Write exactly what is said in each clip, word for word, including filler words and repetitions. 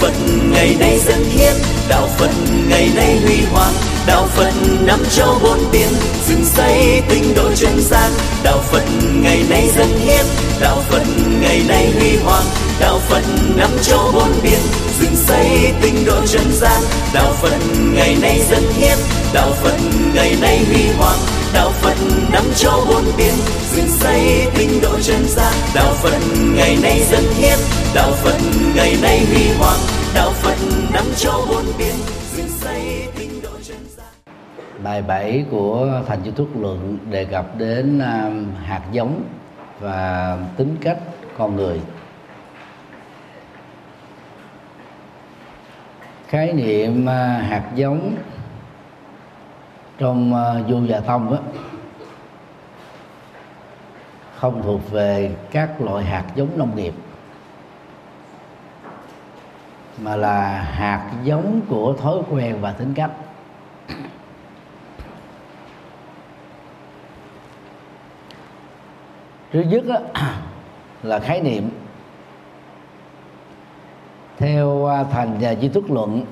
Phật ngày nay dân hiến, đạo Phật ngày nay huy hoàng, đạo Phật năm châu bốn biển, dựng xây tinh độ chân gian. Đạo Phật ngày nay dân hiến, đạo Phật ngày nay huy hoàng, đạo Phật năm châu bốn biển, dựng xây tinh độ chân gian. Đạo Phật ngày nay dân hiến, đạo Phật ngày nay huy hoàng, đạo Phật năm châu bốn biển, dựng xây tinh độ chân gian. Đạo Phật ngày nay dân hiến, đạo Phật ngày nay huy hoàng, đạo Phật năm châu bốn biển, dựng xây tinh độ chân gian. Bài bảy của Thành Chủ Thuất Luận đề cập đến uh, hạt giống và tính cách con người. Khái niệm uh, hạt giống trong uh, Du Già Tông á, không thuộc về các loại hạt giống nông nghiệp, mà là hạt giống của thói quen và tính cách. Thứ nhất á, là khái niệm. Theo Thành và Di Thuất Luận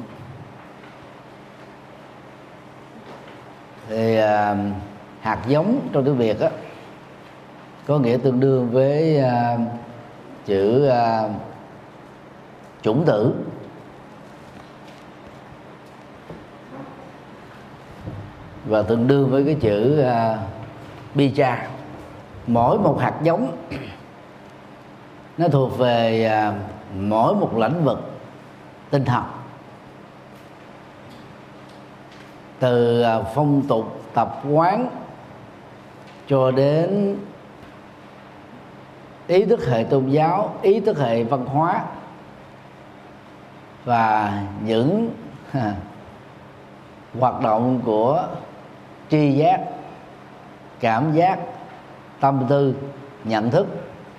thì à, hạt giống trong tiếng Việt á, có nghĩa tương đương với à, chữ à, chủng tử. Và tương đương với cái chữ à, bija. Mỗi một hạt giống nó thuộc về à, mỗi một lĩnh vực tinh thần, từ à, phong tục tập quán cho đến ý thức hệ tôn giáo, ý thức hệ văn hóa và những ha, hoạt động của tri giác, cảm giác, tâm tư, nhận thức,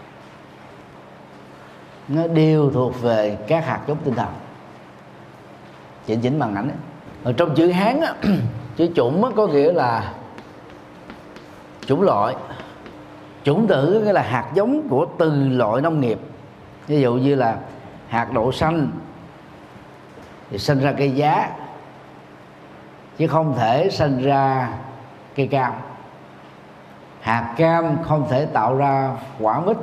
nó đều thuộc về các hạt giống tinh thần. Chỉnh chỉnh màn ảnh ấy. Ở trong chữ Hán á, chữ chủng á, có nghĩa là chủng loại. Chủng tử nghĩa là hạt giống của từng loại nông nghiệp. Ví dụ như là hạt đậu xanh thì sinh ra cây giá, chứ không thể sinh ra cây cam. Hạt cam không thể tạo ra quả mít.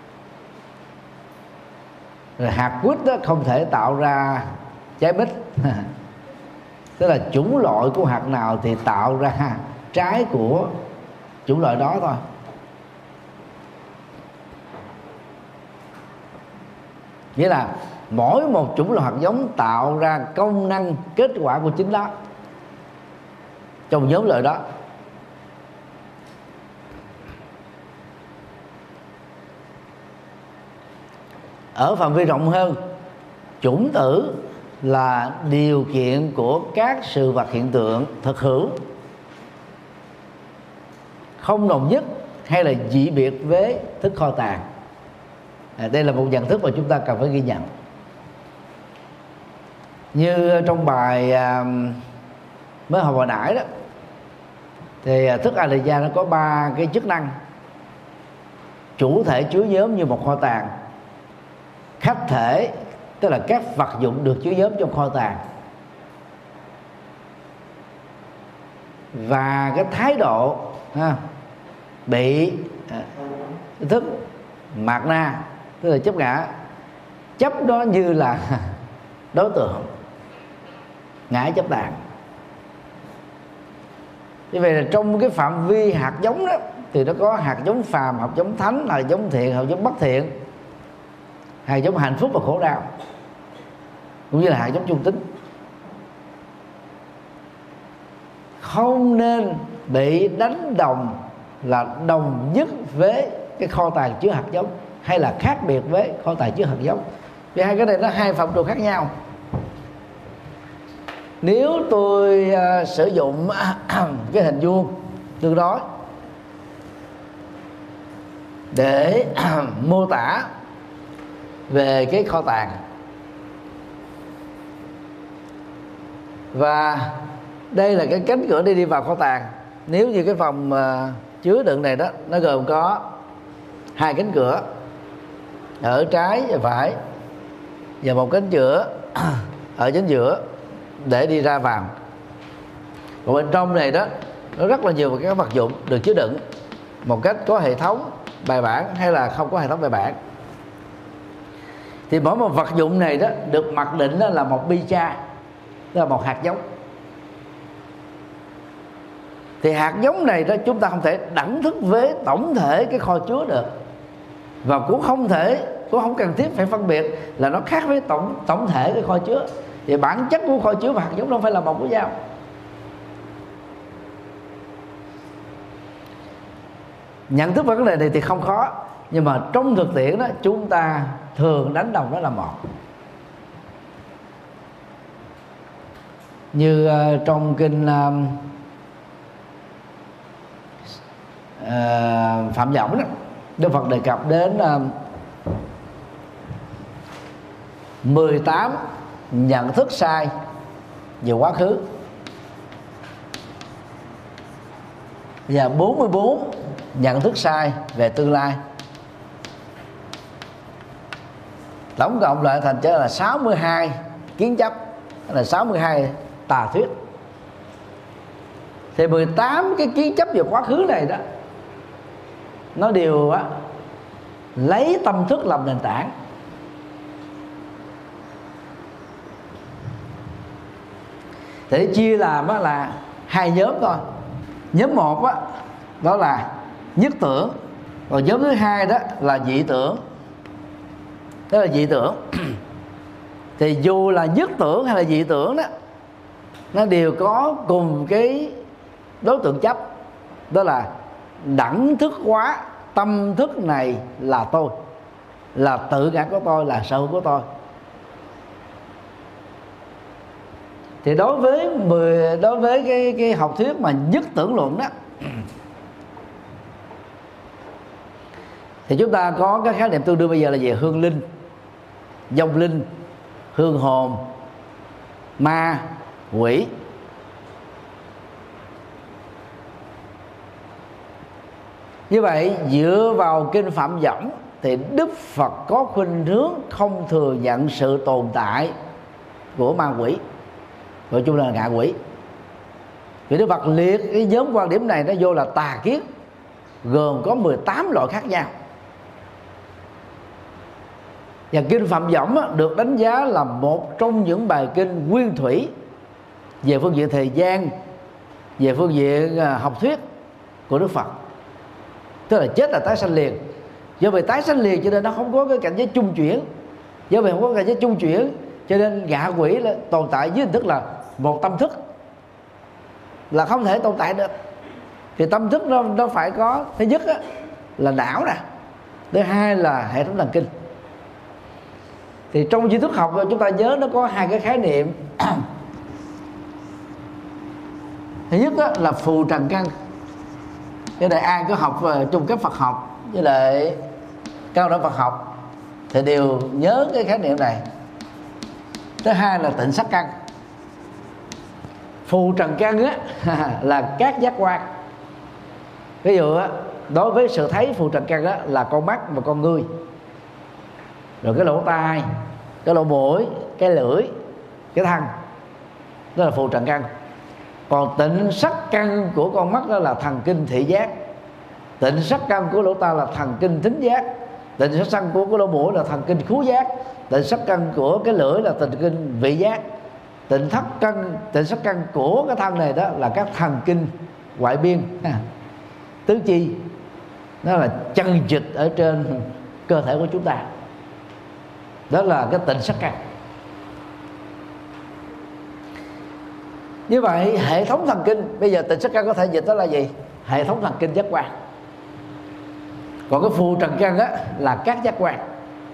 Rồi hạt quýt đó không thể tạo ra trái mít. Tức là chủng loại của hạt nào thì tạo ra trái của chủng loại đó thôi. Nghĩa là mỗi một chủng loại hạt giống tạo ra công năng kết quả của chính nó trong nhóm loại đó. Ở phạm vi rộng hơn, chủng tử là điều kiện của các sự vật hiện tượng thực hữu không đồng nhất hay là dị biệt với thức kho tàng. À, đây là một nhận thức mà chúng ta cần phải ghi nhận. Như trong bài à, mới hồi nãy đó, thì thức a lì gia nó có ba cái chức năng: chủ thể chứa nhóm như một kho tàng, khách thể tức là các vật dụng được chứa nhóm trong kho tàng, và cái thái độ ha, bị à, thức mạt na tức là chấp ngã, chấp đó như là đối tượng, ngã chấp tàng. Như vậy là trong cái phạm vi hạt giống đó thì nó có hạt giống phàm, hạt giống thánh, hạt giống thiện, hạt giống bất thiện, hạt giống hạnh phúc và khổ đau, cũng như là hạt giống trung tính. Không nên bị đánh đồng là đồng nhất với cái kho tàng chứa hạt giống, hay là khác biệt với kho tàng chứa hạt giống, vì hai cái này nó hai phạm trù khác nhau. Nếu tôi uh, sử dụng cái hình vuông tương đối để mô tả về cái kho tàng, và đây là cái cánh cửa đi đi vào kho tàng. Nếu như cái phòng uh, chứa đựng này đó, nó gồm có hai cánh cửa ở trái và phải, và một cánh cửa ở chính giữa để đi ra vào. Còn bên trong này đó nó rất là nhiều các vật dụng được chứa đựng một cách có hệ thống bài bản hay là không có hệ thống bài bản. Thì mỗi một vật dụng này đó được mặc định đó là một bi cha, tức là một hạt giống. Thì hạt giống này đó chúng ta không thể đẳng thức với tổng thể cái kho chứa được, và cũng không thể, cũng không cần thiết phải phân biệt là nó khác với tổng tổng thể cái kho chứa. Thì bản chất của kho chứa và hạt giống không phải là một với nhau. Nhận thức vấn đề này thì không khó, nhưng mà trong thực tiễn đó chúng ta thường đánh đồng nó là một. Như uh, trong kinh uh, uh, Phạm Võng đó, Đức Phật đề cập đến uh, mười tám nhận thức sai về quá khứ và bốn mươi bốn nhận thức sai về tương lai. Tổng cộng lại thành cho là sáu mươi hai kiến chấp, là sáu mươi hai tà thuyết. Thì mười tám cái kiến chấp về quá khứ này đó, nó đều á, lấy tâm thức làm nền tảng. Để chia làm á, là hai nhóm thôi. Nhóm một á, đó là nhất tưởng, còn nhóm thứ hai đó là dị tưởng. Đó là dị tưởng. Thì dù là nhất tưởng hay là dị tưởng đó, nó đều có cùng cái đối tượng chấp, đó là đẳng thức hóa tâm thức này là tôi, là tự ngã của tôi, là sở hữu của tôi. Thì đối với mười đối với cái cái học thuyết mà nhất tưởng luận đó, thì chúng ta có các khái niệm tương đương bây giờ là về hương linh, vong linh, hương hồn, ma, quỷ. Như vậy dựa vào kinh Phạm Võng thì Đức Phật có khuynh hướng không thừa nhận sự tồn tại của ma quỷ, gọi chung là ngạ quỷ. Vì Đức Phật liệt cái nhóm quan điểm này nó vô là tà kiến, gồm có mười tám loại khác nhau. Và kinh Phạm Võng được đánh giá là một trong những bài kinh nguyên thủy về phương diện thời gian, về phương diện học thuyết của Đức Phật. Tức là chết là tái sanh liền. Do vì tái sanh liền cho nên nó không có cái cảnh giới chung chuyển. Do vì không có cảnh giới chung chuyển cho nên ngạ quỷ là tồn tại dưới hình thức là một tâm thức, là không thể tồn tại được. Thì tâm thức nó, nó phải có, thứ nhất á, là não nè, thứ hai là hệ thống thần kinh. Thì trong tri thức học chúng ta nhớ nó có hai cái khái niệm. Thứ nhất á, là phù trần căn. Cái này ai có học về trung cấp Phật học với lại cao đẳng Phật học thì đều nhớ cái khái niệm này. Thứ hai là tịnh sắc căn. Phù trần căn á, là các giác quan. Ví dụ á, đối với sự thấy phù trần căn á, là con mắt và con ngươi, rồi cái lỗ tai, cái lỗ mũi, cái lưỡi, cái thân, đó là phù trần căn. Còn tịnh sắc căn của con mắt đó là thần kinh thị giác, tịnh sắc căn của lỗ tai là thần kinh thính giác, tịnh sắc căn của cái lỗ mũi là thần kinh khứu giác, tịnh sắc căn của cái lưỡi là thần kinh vị giác, tịnh thất căn, tịnh sắc căn của cái thân này đó là các thần kinh ngoại biên, tứ chi, đó là chân dịch ở trên cơ thể của chúng ta. Đó là cái tịnh sắc căn. Như vậy hệ thống thần kinh, bây giờ tịnh sắc căn có thể dịch đó là gì? Hệ thống thần kinh giác quan. Còn cái phù trần căn á, là các giác quan.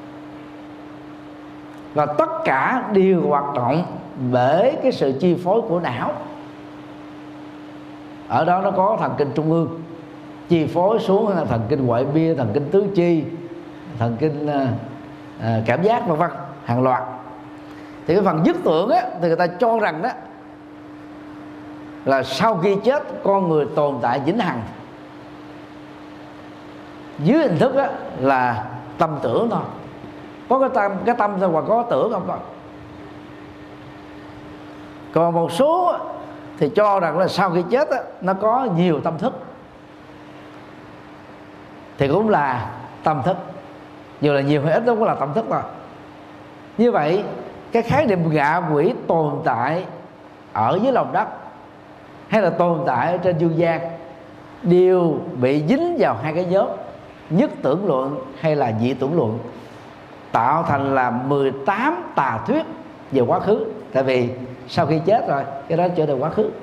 Và tất cả đều hoạt động bởi cái sự chi phối của não. Ở đó nó có thần kinh trung ương chi phối xuống thần kinh ngoại biên, thần kinh tứ chi, thần kinh uh, uh, cảm giác vân vân, hàng loạt. Thì cái phần dứt tưởng á, thì người ta cho rằng đó là sau khi chết con người tồn tại vĩnh hằng dưới hình thức á, là tâm tưởng thôi. Có cái tâm, cái tâm thôi, hoặc có tưởng không thôi. Còn một số thì cho rằng là sau khi chết á, nó có nhiều tâm thức, thì cũng là tâm thức, dù là nhiều hay ít nó cũng là tâm thức thôi. Như vậy cái khái niệm ngạ quỷ tồn tại ở dưới lòng đất hay là tồn tại ở trên dương gian đều bị dính vào hai cái nhóm nhất tưởng luận hay là dị tưởng luận, tạo thành là mười tám tà thuyết về quá khứ. Tại vì sau khi chết rồi cái đó trở thành quá khứ.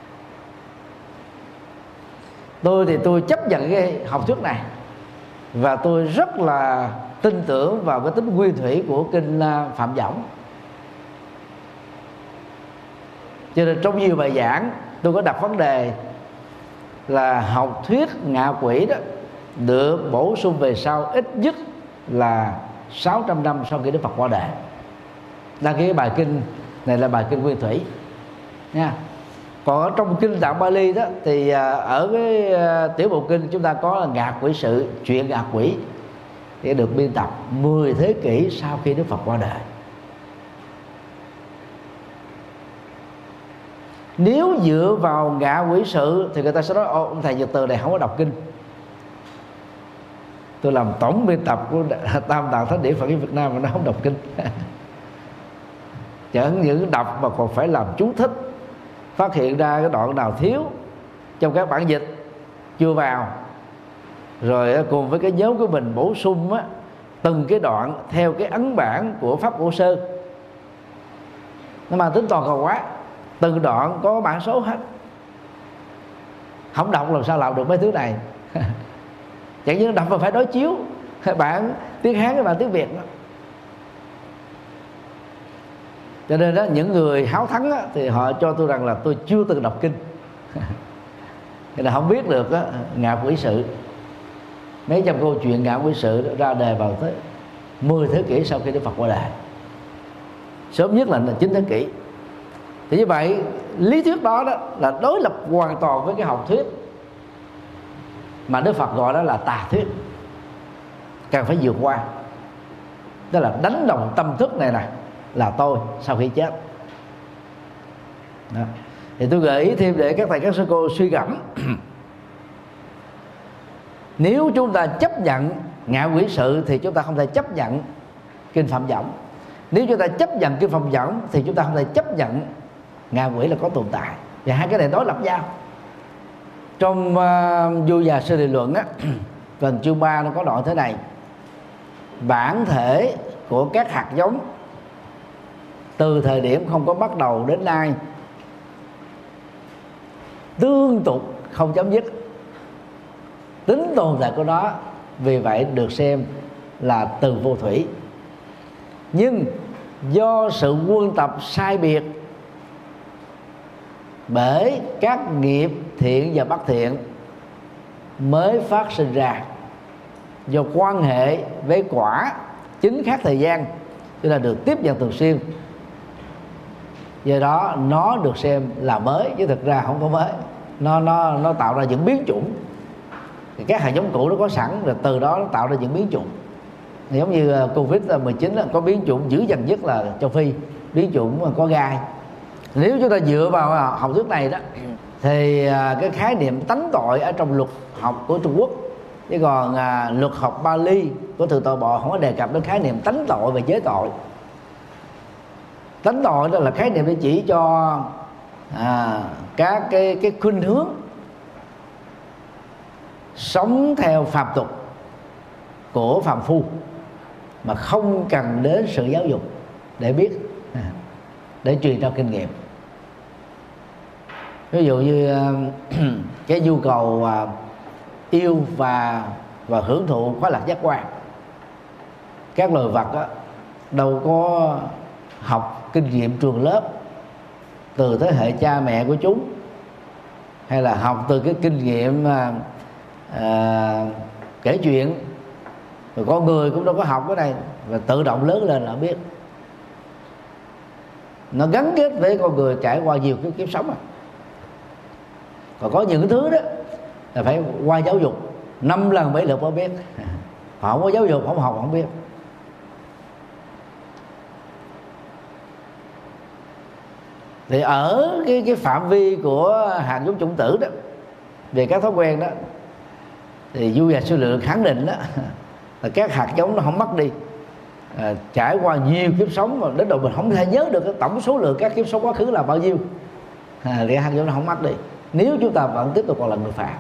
Tôi thì tôi chấp nhận cái học thuyết này, và tôi rất là tin tưởng vào cái tính nguyên thủy của kinh Phạm Võng. Cho nên trong nhiều bài giảng tôi có đặt vấn đề là học thuyết ngạ quỷ đó được bổ sung về sau ít nhất là sáu trăm năm sau khi Đức Phật qua đời. Đăng ký cái bài kinh này là bài kinh nguyên thủy nha. Còn ở trong kinh Tạng Bali đó thì ở cái tiểu bộ kinh chúng ta có là ngạ quỷ sự, chuyện ngạ quỷ, thì được biên tập mười thế kỷ sau khi Đức Phật qua đời. Nếu dựa vào ngạ quỷ sự thì người ta sẽ nói: ô, ông thầy Nhật Từ này không có đọc kinh. Tôi làm tổng biên tập của Tam Tạng Thánh Điển Phật giáo Việt Nam mà nó không đọc kinh. Chẳng những đọc mà còn phải làm chú thích, phát hiện ra cái đoạn nào thiếu trong các bản dịch chưa vào, rồi cùng với cái nhóm của mình bổ sung á, từng cái đoạn theo cái ấn bản của Pháp Cổ Sơ. Nó mang tính toàn cầu quá, từng đoạn có bản số hết. Không đọc làm sao làm được mấy thứ này. Chẳng những đọc mà phải đối chiếu bản tiếng Hán với bản tiếng Việt đó. Cho nên đó, những người háo thắng đó, thì họ cho tôi rằng là tôi chưa từng đọc kinh. Thì là không biết được đó, ngạ quỷ sự. Mấy trăm câu chuyện ngạ quỷ sự đó, ra đề vào tới mười thế kỷ sau khi Đức Phật qua đời, sớm nhất là chín thế kỷ. Thì như vậy lý thuyết đó, đó là đối lập hoàn toàn với cái học thuyết mà Đức Phật gọi đó là tà thuyết, cần phải vượt qua. Đó là đánh đồng tâm thức này nè, là tôi sau khi chết đó. Thì tôi gợi ý thêm để các thầy các sư cô suy gẫm. Nếu chúng ta chấp nhận ngạ quỷ sự thì chúng ta không thể chấp nhận kinh Phạm Võng. Nếu chúng ta chấp nhận kinh Phạm Võng thì chúng ta không thể chấp nhận ngạ quỷ là có tồn tại. Và hai cái này đối lập nhau. Trong uh, Vô Già Sơ Địa Luận á, phần chương ba nó có đoạn thế này: bản thể của các hạt giống từ thời điểm không có bắt đầu đến nay tương tục không chấm dứt. Tính tồn tại của nó vì vậy được xem là từ vô thủy. Nhưng do sự quân tập sai biệt bởi các nghiệp thiện và bất thiện mới phát sinh ra, do quan hệ với quả chính khác thời gian cho nên được tiếp nhận thường xuyên. Do đó nó được xem là mới, chứ thực ra không có mới. Nó nó nó tạo ra những biến chủng. Thì các hạt giống cũ nó có sẵn rồi, từ đó nó tạo ra những biến chủng. Thì giống như Covid mười chín có biến chủng dữ dằn nhất là châu Phi, biến chủng có gai. Nếu chúng ta dựa vào học thuyết này đó thì cái khái niệm tánh tội ở trong luật học của Trung Quốc, chứ còn à, luật học Bali của Thượng Tọa Bộ không có đề cập đến khái niệm tánh tội và giới tội. Tánh tội đó là khái niệm để chỉ cho à, các cái cái khuynh hướng sống theo phàm tục của phàm phu mà không cần đến sự giáo dục để biết, để truyền trao kinh nghiệm. Ví dụ như cái nhu cầu yêu và và hưởng thụ khoái lạc giác quan, các loài vật đó, đâu có học kinh nghiệm trường lớp từ thế hệ cha mẹ của chúng, hay là học từ cái kinh nghiệm à, à, kể chuyện. Rồi con người cũng đâu có học cái này, và tự động lớn lên là biết. Nó gắn kết với con người trải qua nhiều cái kiếp sống à. Còn có những thứ đó là phải qua giáo dục năm lần bảy lượt mới biết. Họ không có giáo dục, không học, không biết. Thì ở cái cái phạm vi của hạt giống chủng tử đó, về các thói quen đó, thì Du Già Sư Lượng khẳng định đó là các hạt giống nó không mất đi. À, trải qua nhiều kiếp sống mà đến độ mình không thể nhớ được cái tổng số lượng các kiếp sống quá khứ là bao nhiêu, à, thì hạt giống nó không mất đi nếu chúng ta vẫn tiếp tục còn là người phạm.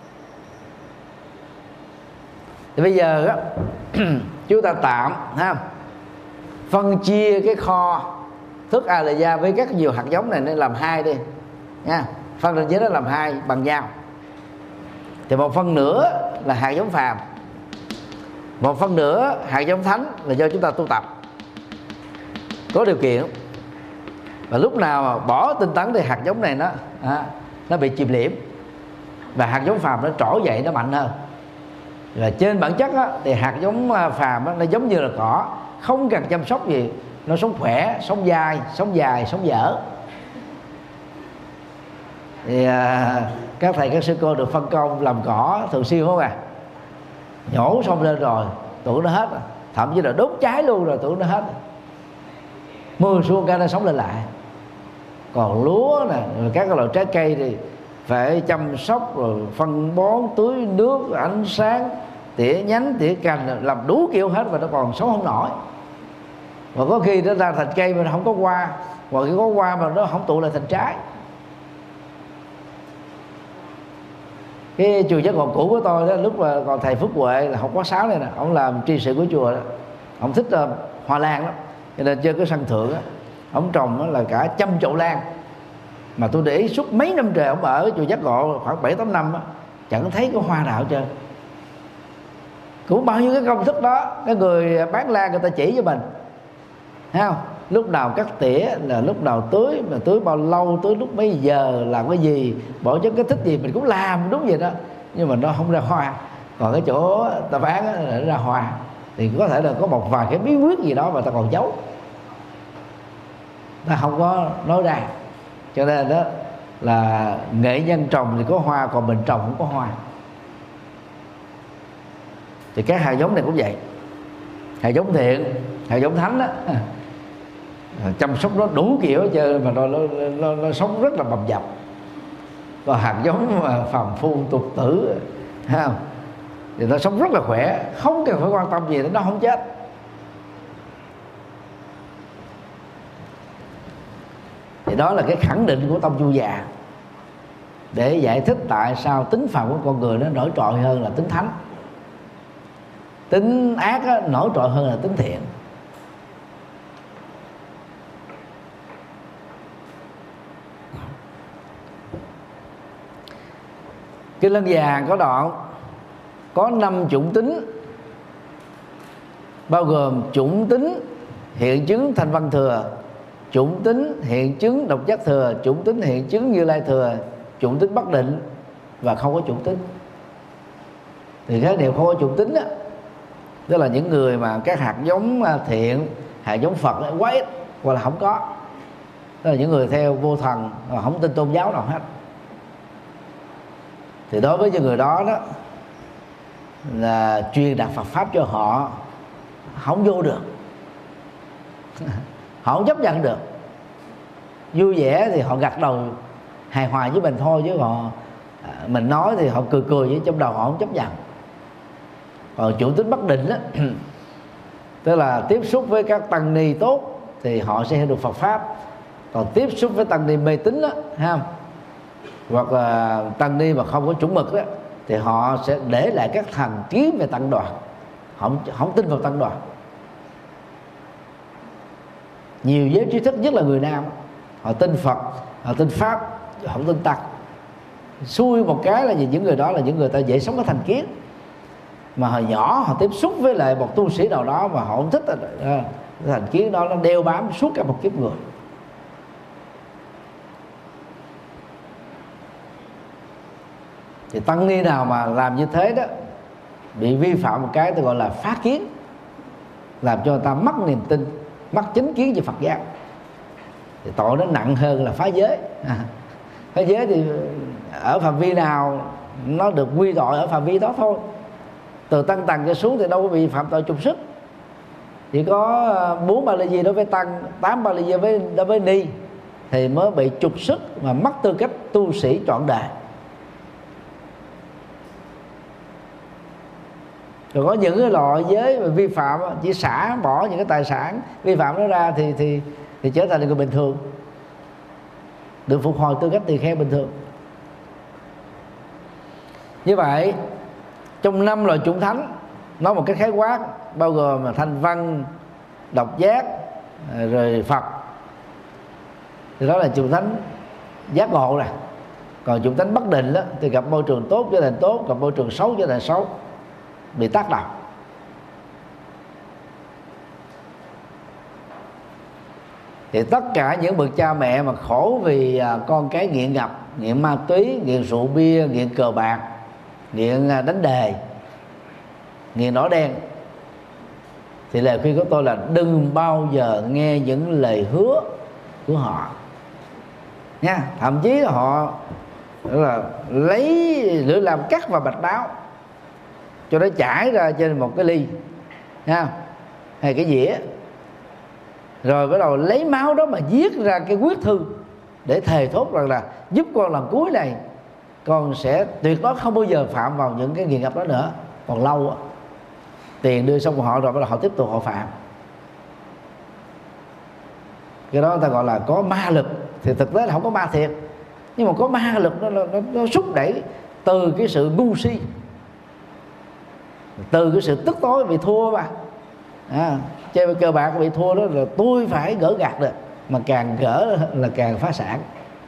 Thì bây giờ á, chúng ta tạm ha, phân chia cái kho thức A Lệ Gia với các nhiều hạt giống này nên làm hai đi nha, phân trên dưới đó làm hai bằng nhau. Thì một phần nữa là hạt giống phàm, một phần nữa hạt giống thánh là do chúng ta tu tập có điều kiện. Và lúc nào mà bỏ tinh tấn thì hạt giống này nó à, nó bị chìm liễm, và hạt giống phàm nó trỗi dậy, nó mạnh hơn. Và trên bản chất á, thì hạt giống phàm á, nó giống như là cỏ, không cần chăm sóc gì, nó sống khỏe, sống dai, sống dài, sống dở. Thì à, các thầy các sư cô được phân công làm cỏ thường xuyên không à, nhổ xong lên rồi tụi nó hết, thậm chí là đốt cháy luôn rồi tụi nó hết, mưa xuống cái nó sống lên lại. Còn lúa nè, các cái loại trái cây thì phải chăm sóc rồi phân bón, tưới nước, ánh sáng, tỉa nhánh, tỉa cành, làm đủ kiểu hết và nó còn sống không nổi. Và có khi nó ra thành cây mà nó không có hoa, hoặc khi có hoa mà nó không tụ lại thành trái. Cái chùa Giác Ngộ cũ của tôi đó, lúc mà còn thầy Phước Huệ là học khóa sáu này nè, ông làm tri sự của chùa đó, ông thích uh, hoa lan lắm, cho nên trên cái sân thượng á, ông trồng đó là cả trăm chậu lan. Mà tôi để ý suốt mấy năm trời ông ở chùa Giác Ngộ khoảng bảy tám năm á, chẳng thấy có hoa nào hết trơn. Cũng bao nhiêu cái công thức đó, cái người bán lan người ta chỉ cho mình, thấy không? Lúc nào cắt tỉa, là lúc nào tưới, mà tưới bao lâu, tưới lúc mấy giờ, làm cái gì, bỏ chất kích thích gì mình cũng làm đúng vậy đó. Nhưng mà nó không ra hoa. Còn cái chỗ ta bán á, là nó ra hoa. Thì có thể là có một vài cái bí quyết gì đó mà ta còn giấu, ta không có nói ra. Cho nên đó là nghệ nhân trồng thì có hoa, còn mình trồng không có hoa. Thì các hạt giống này cũng vậy, hạt giống thiện, hạt giống thánh đó, chăm sóc nó đủ kiểu chứ mà nó, nó, nó, nó sống rất là bầm dập. Còn hạt giống mà phàm phu tục tử, thấy không, thì nó sống rất là khỏe, không cần phải quan tâm gì đến nó, không chết. Thì đó là cái khẳng định của tông Du Già để giải thích tại sao tính phàm của con người nó nổi trội hơn là tính thánh, tính ác á, nổi trội hơn là tính thiện. Kinh Lăng Già có đoạn có năm chủng tính, bao gồm chủng tính hiện chứng Thanh Văn Thừa, chủng tính hiện chứng Độc Giác Thừa, chủng tính hiện chứng Như Lai Thừa, chủng tính Bất Định và không có chủng tính. Thì khái niệm không có chủng tính đó, tức là những người mà các hạt giống thiện, hạt giống Phật ấy, quá ít hoặc là không có. Tức là những người theo vô thần, không tin tôn giáo nào hết. Thì đối với những người đó đó là truyền đạt Phật pháp cho họ không vô được, họ không chấp nhận được. Vui vẻ thì họ gật đầu hài hòa với mình thôi, chứ họ mình nói thì họ cười cười với trong đầu họ không chấp nhận. Còn chủ tính Bất Định đó, tức là tiếp xúc với các tăng ni tốt thì họ sẽ hiểu được Phật pháp. Còn tiếp xúc với tăng ni mê tín đó, ha, hoặc là tăng ni mà không có chuẩn mực đó, thì họ sẽ để lại các thành kiến về tăng đoàn, họ không, không tin vào tăng đoàn. Nhiều giới trí thức, nhất là người Nam, họ tin Phật, họ tin Pháp, họ không tin Tăng. Xui một cái là gì, những người đó là những người ta dễ sống có thành kiến, mà hồi nhỏ họ tiếp xúc với lại một tu sĩ nào đó mà họ không thích, cái thành kiến đó nó đeo bám suốt cả một kiếp người. Thì tăng ni nào mà làm như thế đó, bị vi phạm một cái tôi gọi là phá kiến, làm cho người ta mất niềm tin, mất chính kiến về Phật giáo, thì tội nó nặng hơn là phá giới. À, phá giới thì ở phạm vi nào nó được quy tội ở phạm vi đó thôi. Từ tăng tầng cho xuống thì đâu có bị phạm tội trùng sức. Chỉ có bốn ba ly di đối với tăng, tám ba ly di với đối với ni, thì mới bị trục xuất và mất tư cách tu sĩ trọn đời. Rồi có những cái loại giới vi phạm chỉ xả bỏ những cái tài sản vi phạm đó ra thì thì thì trở thành người bình thường, được phục hồi tư cách tỳ kheo bình thường. Như vậy trong năm loại chủng thánh, nói một cách khái quát, bao gồm là thanh văn, độc giác, rồi Phật, thì đó là chủng thánh giác ngộ này. Còn chủng thánh bất định đó thì gặp môi trường tốt trở thành tốt, gặp môi trường xấu trở thành xấu, bị tác động. Thì tất cả những bậc cha mẹ mà khổ vì con cái nghiện ngập, nghiện ma túy, nghiện rượu bia, nghiện cờ bạc, nghiện đánh đề, nghiện đỏ đen, thì lời khuyên của tôi là đừng bao giờ nghe những lời hứa của họ nha. Thậm chí là họ là lấy lưỡi làm cắt và bạch báo cho nó chảy ra trên một cái ly nha, hay cái dĩa, rồi bắt đầu lấy máu đó mà viết ra cái quyết thư để thề thốt rằng là giúp con lần cuối này con sẽ tuyệt đối không bao giờ phạm vào những cái nghiện ngập đó nữa. Còn lâu á, tiền đưa xong họ rồi bắt đầu họ tiếp tục họ phạm. Cái đó người ta gọi là có ma lực. Thì thực tế là không có ma thiệt, nhưng mà có ma lực, nó, nó, nó xúc đẩy từ cái sự ngu si, từ cái sự tức tối bị thua mà. À, chơi cờ bạc bị thua đó là tôi phải gỡ gạt được, mà càng gỡ là càng phá sản.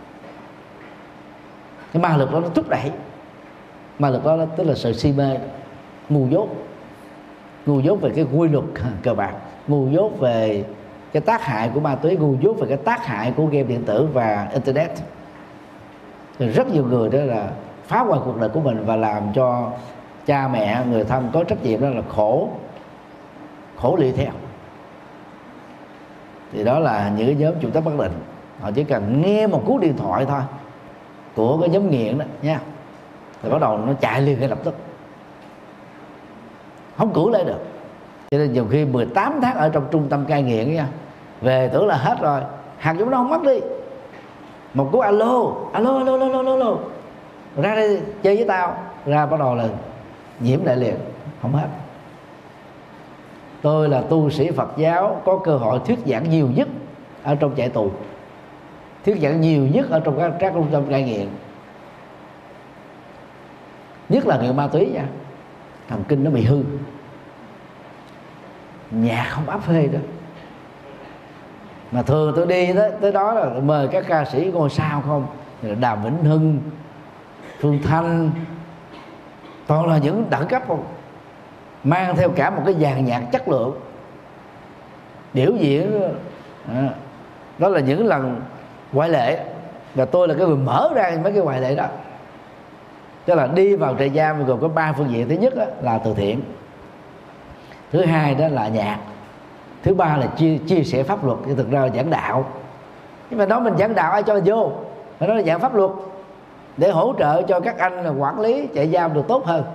Cái ma lực đó nó thúc đẩy. Ma lực đó tức là sự si mê, ngu dốt, ngu dốt về cái quy luật cờ bạc, ngu dốt về cái tác hại của ma túy, ngu dốt về cái tác hại của game điện tử và internet. Thì rất nhiều người đó là phá hoại cuộc đời của mình và làm cho cha mẹ, người thân có trách nhiệm đó là khổ, khổ lụy theo. Thì đó là những cái nhóm chủng thánh bất định. Họ chỉ cần nghe một cú điện thoại thôi của cái nhóm nghiện đó nha, thì bắt đầu nó chạy liền ngay lập tức, không cứu lại được. Cho nên nhiều khi mười tám tháng ở trong trung tâm cai nghiện nha, về tưởng là hết rồi, hạt giống nó không mất đi, một cú alo alo alo alo alo, alo. Ra đây chơi với tao, ra bắt đầu là nhiễm lại liền, không hết. Tôi là tu sĩ Phật giáo có cơ hội thuyết giảng nhiều nhất ở trong trại tù, thuyết giảng nhiều nhất ở trong các, các trung tâm cai nghiện, nhất là nghiện ma túy nha. Thần kinh nó bị hư, nhạc không áp phê đó. Mà thường tôi đi tới, tới đó là mời các ca sĩ ngôi sao không, Đàm Vĩnh Hưng, Phương Thanh, toàn là những đẳng cấp không, mang theo cả một cái dàn nhạc chất lượng biểu diễn. À, đó là những lần ngoại lệ, và tôi là cái người mở ra mấy cái ngoại lệ đó. Tức là đi vào trại giam gồm có ba phương diện. Thứ nhất là từ thiện, thứ hai đó là nhạc, thứ ba là chia, chia sẻ pháp luật. Thì thực ra là giảng đạo, nhưng mà nói mình giảng đạo ai cho mình vô, mà đó là giảng pháp luật để hỗ trợ cho các anh là quản lý trại giam được tốt hơn.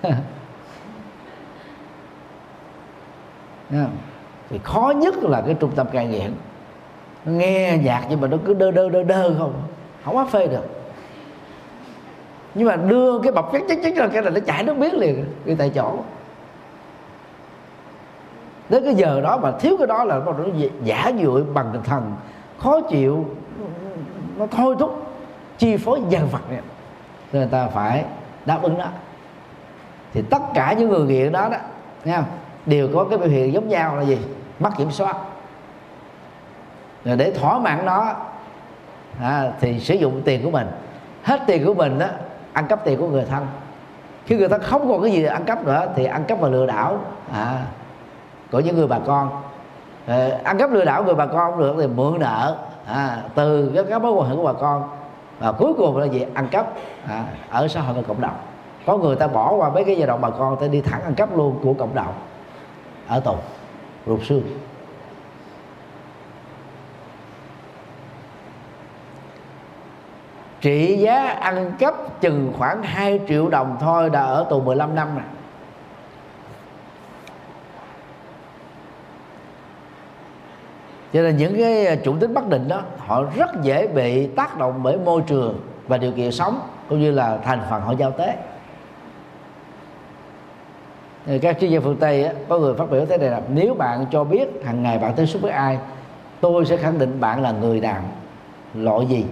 Thì khó nhất là cái trung tâm cai nghiện, nó nghe nhạc nhưng mà nó cứ đơ đơ đơ đơ không, không áp phê được. Nhưng mà đưa cái bọc chắc chắc chắc là cái là nó chảy nước miếng liền đi tại chỗ. Đến cái giờ đó mà thiếu cái đó là nó giả dụi bằng tinh thần, khó chịu, nó thôi thúc chi phối dần vật này. Nên người ta phải đáp ứng đó. Thì tất cả những người nghiện đó đó nha, đều có cái biểu hiện giống nhau là gì? Mất kiểm soát. Rồi để thỏa mãn nó à, thì sử dụng tiền của mình. Hết tiền của mình đó, ăn cắp tiền của người thân. Khi người ta không còn cái gì để ăn cắp nữa thì ăn cắp và lừa đảo à, của những người bà con. à, Ăn cắp lừa đảo người bà con không được thì mượn nợ à, từ các, các mối quan hệ của bà con. Và cuối cùng là gì? Ăn cắp à, ở xã hội và cộng đồng. Có người ta bỏ qua mấy cái giai đoạn bà con, ta đi thẳng ăn cắp luôn của cộng đồng, ở tù ruột xương. Trị giá ăn cắp chừng khoảng hai triệu đồng thôi đã ở tù mười lăm năm nè. Cho nên những cái chủng tính bất định đó họ rất dễ bị tác động bởi môi trường và điều kiện sống, cũng như là thành phần họ giao tế. Các chuyên gia phương Tây á, có người phát biểu thế này là: nếu bạn cho biết hàng ngày bạn tiếp xúc với ai, tôi sẽ khẳng định bạn là người nào, loại gì.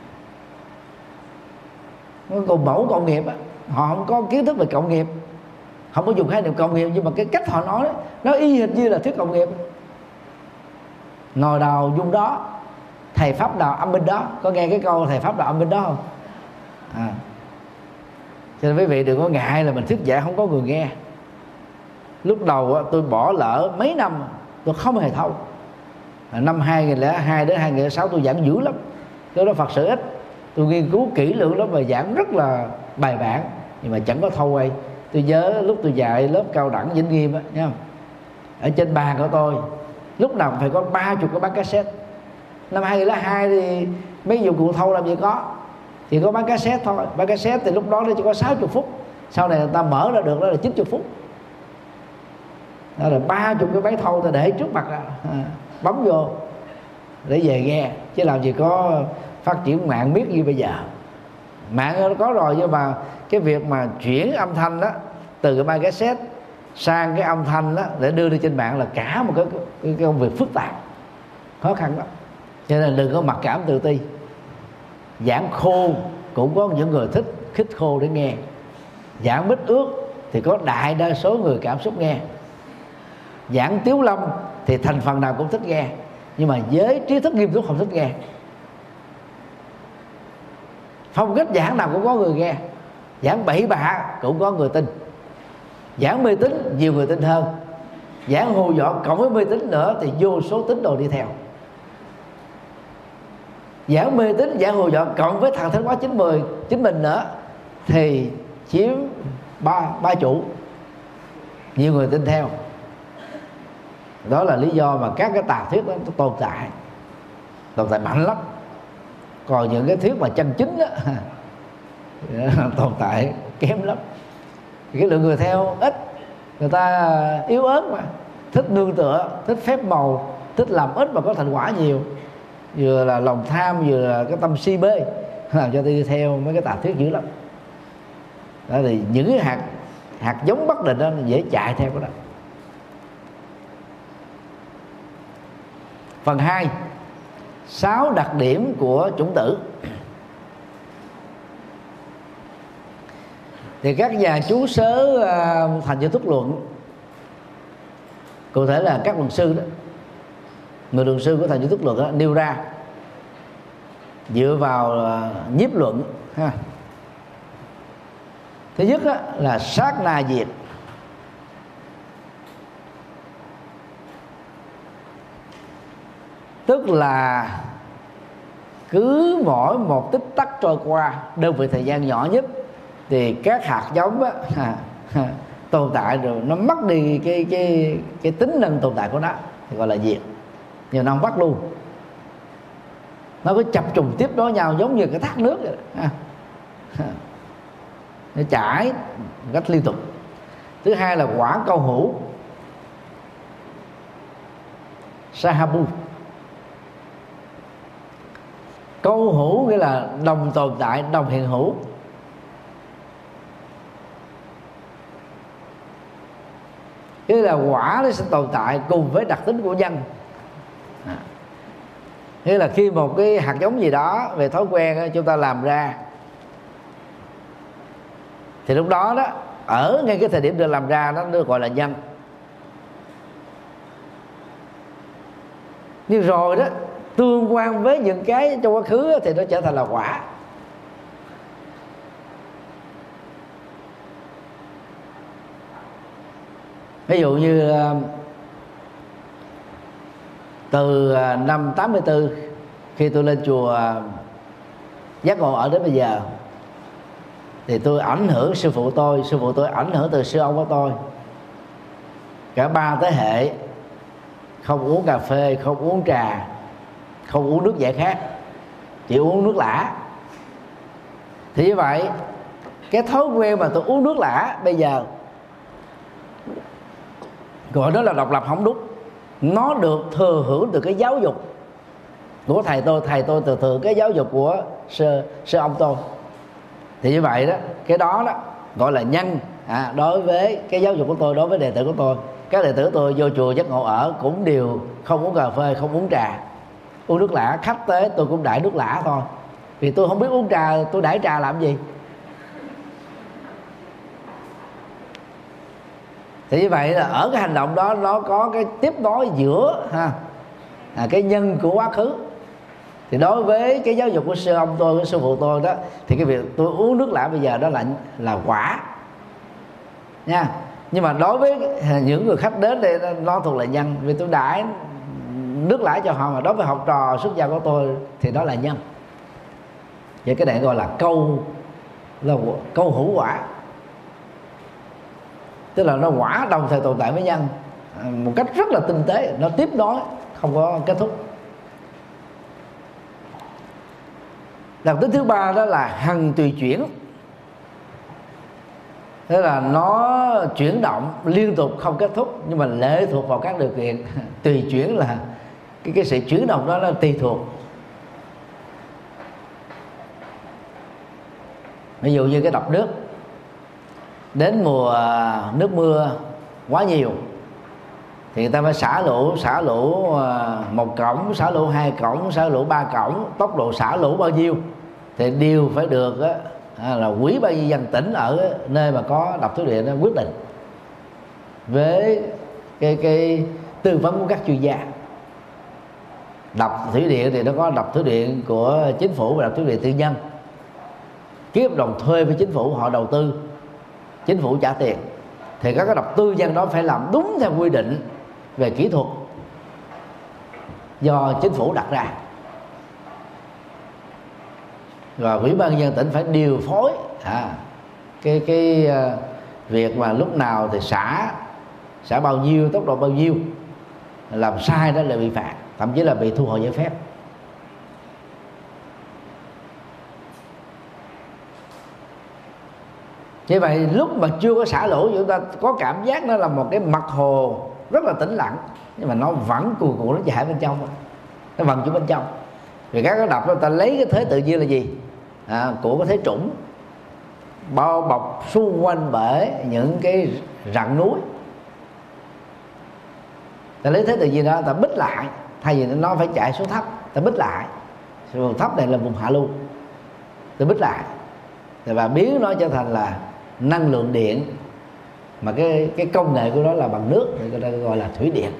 Cùng mẫu cộng nghiệp á, họ không có kiến thức về cộng nghiệp, không có dùng khái niệm cộng nghiệp, nhưng mà cái cách họ nói đó, nó y hệt như là thuyết cộng nghiệp. Ngồi đầu dung đó, thầy pháp nào âm binh đó. Có nghe cái câu thầy pháp nào âm binh đó không? À. Cho nên quý vị đừng có ngại là mình thuyết giảng không có người nghe. Lúc đầu tôi bỏ lỡ mấy năm, tôi không hề thâu. Năm hai nghìn lẻ hai đến hai nghìn lẻ sáu tôi giảng dữ lắm. Lúc đó Phật sự ít, tôi nghiên cứu kỹ lưỡng lắm và giảng rất là bài bản, nhưng mà chẳng có thâu quay. Tôi nhớ lúc tôi dạy lớp cao đẳng Vĩnh Nghiêm á, nhớ không? Ở trên bàn của tôi lúc nào cũng phải có ba chục cái bán cassette. Năm hai nghìn lẻ hai thì mấy dụng cụ thâu làm gì có, thì có bán cassette thôi. Bán cassette thì lúc đó nó chỉ có sáu mươi phút, sau này người ta mở ra được đó là chín mươi phút. Đó là ba chục cái máy thâu ta để trước mặt, à, bấm vô để về nghe, chứ làm gì có phát triển mạng biết như bây giờ. Mạng nó có rồi, nhưng mà cái việc mà chuyển âm thanh đó từ cái máy cassette sang cái âm thanh đó để đưa đi trên mạng là cả một cái, cái, cái công việc phức tạp, khó khăn lắm. Cho nên đừng có mặc cảm tự ti. Giảng khô cũng có những người thích khích khô để nghe, giảng bít ướt thì có đại đa số người cảm xúc nghe, giảng tiếu lâm thì thành phần nào cũng thích nghe, nhưng mà với trí thức nghiêm túc không thích nghe. Phong cách giảng nào cũng có người nghe, giảng bậy bạ cũng có người tin, giảng mê tín nhiều người tin hơn, giảng hù dọa cộng với mê tín nữa thì vô số tín đồ đi theo. Giảng mê tín, giảng hù dọa cộng với thằng thánh hóa chín mươi chính mình nữa thì chiếm ba ba chủ, nhiều người tin theo. Đó là lý do mà các cái tà thuyết đó nó tồn tại, tồn tại mạnh lắm. Còn những cái thuyết mà chân chính đó tồn tại kém lắm. Cái lượng người theo ít, người ta yếu ớt mà, thích nương tựa, thích phép màu, thích làm ít mà có thành quả nhiều, vừa là lòng tham vừa là cái tâm si bê, làm cho tôi đi theo mấy cái tà thuyết dữ lắm. Đó thì những cái hạt hạt giống bất định đó dễ chạy theo cái đó. Phần hai, sáu đặc điểm của chủng tử. Thì các nhà chú sớ uh, thành cho thuốc luận, cụ thể là các luận sư đó, người luận sư của thành cho thuốc luận đó, nêu ra dựa vào uh, nhiếp luận ha. Thứ nhất đó, là sát na diệt. Tức là cứ mỗi một tích tắc trôi qua, đơn vị thời gian nhỏ nhất, thì các hạt giống đó, ha, ha, tồn tại rồi nó mất đi cái cái cái tính năng tồn tại của nó, thì gọi là diệt. Nhưng nó không bắt luôn, nó cứ chập trùng tiếp nối nhau giống như cái thác nước vậy đó. Ha. Ha. Nó chảy một cách liên tục. Thứ hai là quả câu hữu, sahabu. Câu hữu nghĩa là đồng tồn tại, đồng hiện hữu. Nghĩa là quả nó sẽ tồn tại cùng với đặc tính của nhân. À. Nghĩa là khi một cái hạt giống gì đó về thói quen chúng ta làm ra, thì lúc đó đó ở ngay cái thời điểm được làm ra nó được gọi là nhân. Nhưng rồi đó tương quan với những cái trong quá khứ thì nó trở thành là quả. Ví dụ như từ năm tám mươi tư khi tôi lên chùa Giác Ngộ ở đến bây giờ, thì tôi ảnh hưởng sư phụ tôi, sư phụ tôi ảnh hưởng từ sư ông của tôi. Cả ba thế hệ không uống cà phê, không uống trà, không uống nước giải khát, chỉ uống nước lã. Thì như vậy cái thói quen mà tôi uống nước lã bây giờ gọi đó là độc lập không đúng, nó được thừa hưởng từ cái giáo dục của thầy tôi, thầy tôi thừa hưởng cái giáo dục của sư, sư ông tôi. Thì như vậy đó, cái đó đó gọi là nhân à, đối với cái giáo dục của tôi, đối với đệ tử của tôi. Các đệ tử tôi vô chùa giác ngộ ở cũng đều không uống cà phê, không uống trà, uống nước lã. Khách tới tôi cũng đãi nước lã thôi, vì tôi không biết uống trà, tôi đãi trà làm gì. Thì như vậy là ở cái hành động đó nó có cái tiếp nối giữa ha, à, cái nhân của quá khứ. Thì đối với cái giáo dục của sư ông tôi, cái sư phụ tôi đó, thì cái việc tôi uống nước lã bây giờ đó là là quả nha. Nhưng mà đối với những người khách đến đây nó thuộc là nhân, vì tôi đãi nước lã cho họ. Mà đối với học trò xuất gia của tôi thì đó là nhân. Vậy cái này gọi là câu là câu hữu quả, tức là nó quả đồng thời tồn tại với nhân một cách rất là tinh tế, nó tiếp nối, không có kết thúc. Đặc tính thứ ba đó là hằng tùy chuyển, tức là nó chuyển động liên tục không kết thúc, nhưng mà lệ thuộc vào các điều kiện. Tùy chuyển là cái cái sự chuyển động đó nó tùy thuộc. Ví dụ như cái đập nước, đến mùa nước mưa quá nhiều thì người ta phải xả lũ, xả lũ một cổng, xả lũ hai cổng, xả lũ ba cổng. Tốc độ xả lũ bao nhiêu thì đều phải được á, là Ủy ban nhân dân tỉnh ở nơi mà có đập thủy điện đó quyết định với cái cái tư vấn của các chuyên gia. Đập thủy điện thì nó có đập thủy điện của chính phủ và đập thủy điện tư nhân, ký hợp đồng thuê với chính phủ, họ đầu tư, chính phủ trả tiền. Thì các cái đập tư nhân đó phải làm đúng theo quy định về kỹ thuật do chính phủ đặt ra, và Ủy ban nhân dân tỉnh phải điều phối à, cái cái uh, việc mà lúc nào thì xả xả bao nhiêu, tốc độ bao nhiêu, làm sai đó là bị phạt, thậm chí là bị thu hồi giấy phép. Như vậy lúc mà chưa có xả lũ, chúng ta có cảm giác nó là một cái mặt hồ rất là tĩnh lặng, nhưng mà nó vẫn cuồn cuộn, nó chảy bên trong, nó vận chuyển bên trong. Vì các cái đập đó ta lấy cái thế tự nhiên là gì à, của cái thế trũng bao bọc xung quanh bởi những cái rặng núi. Ta lấy thế tự nhiên đó ta bích lại, thay vì nó phải chạy xuống thấp, ta bích lại. Vùng thấp này là vùng hạ lưu, ta bích lại và biến nó trở thành là năng lượng điện, mà cái cái công nghệ của nó là bằng nước, thì người ta gọi là thủy điện.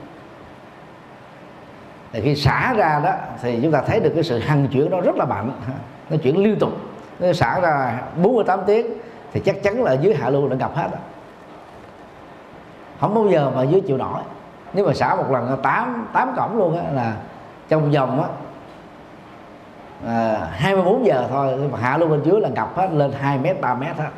Thì khi xả ra đó thì chúng ta thấy được cái sự hằng chuyển nó rất là mạnh, nó chuyển liên tục. Nó xả ra bốn mươi tám tiếng thì chắc chắn là dưới hạ lưu đã ngập hết, không bao giờ mà dưới chịu nổi. Nếu mà xả một lần tám tám cổng luôn á, là trong vòng á à, hai mươi bốn giờ thôi, mà hạ lưu bên dưới là ngập hết lên hai mét ba mét hết.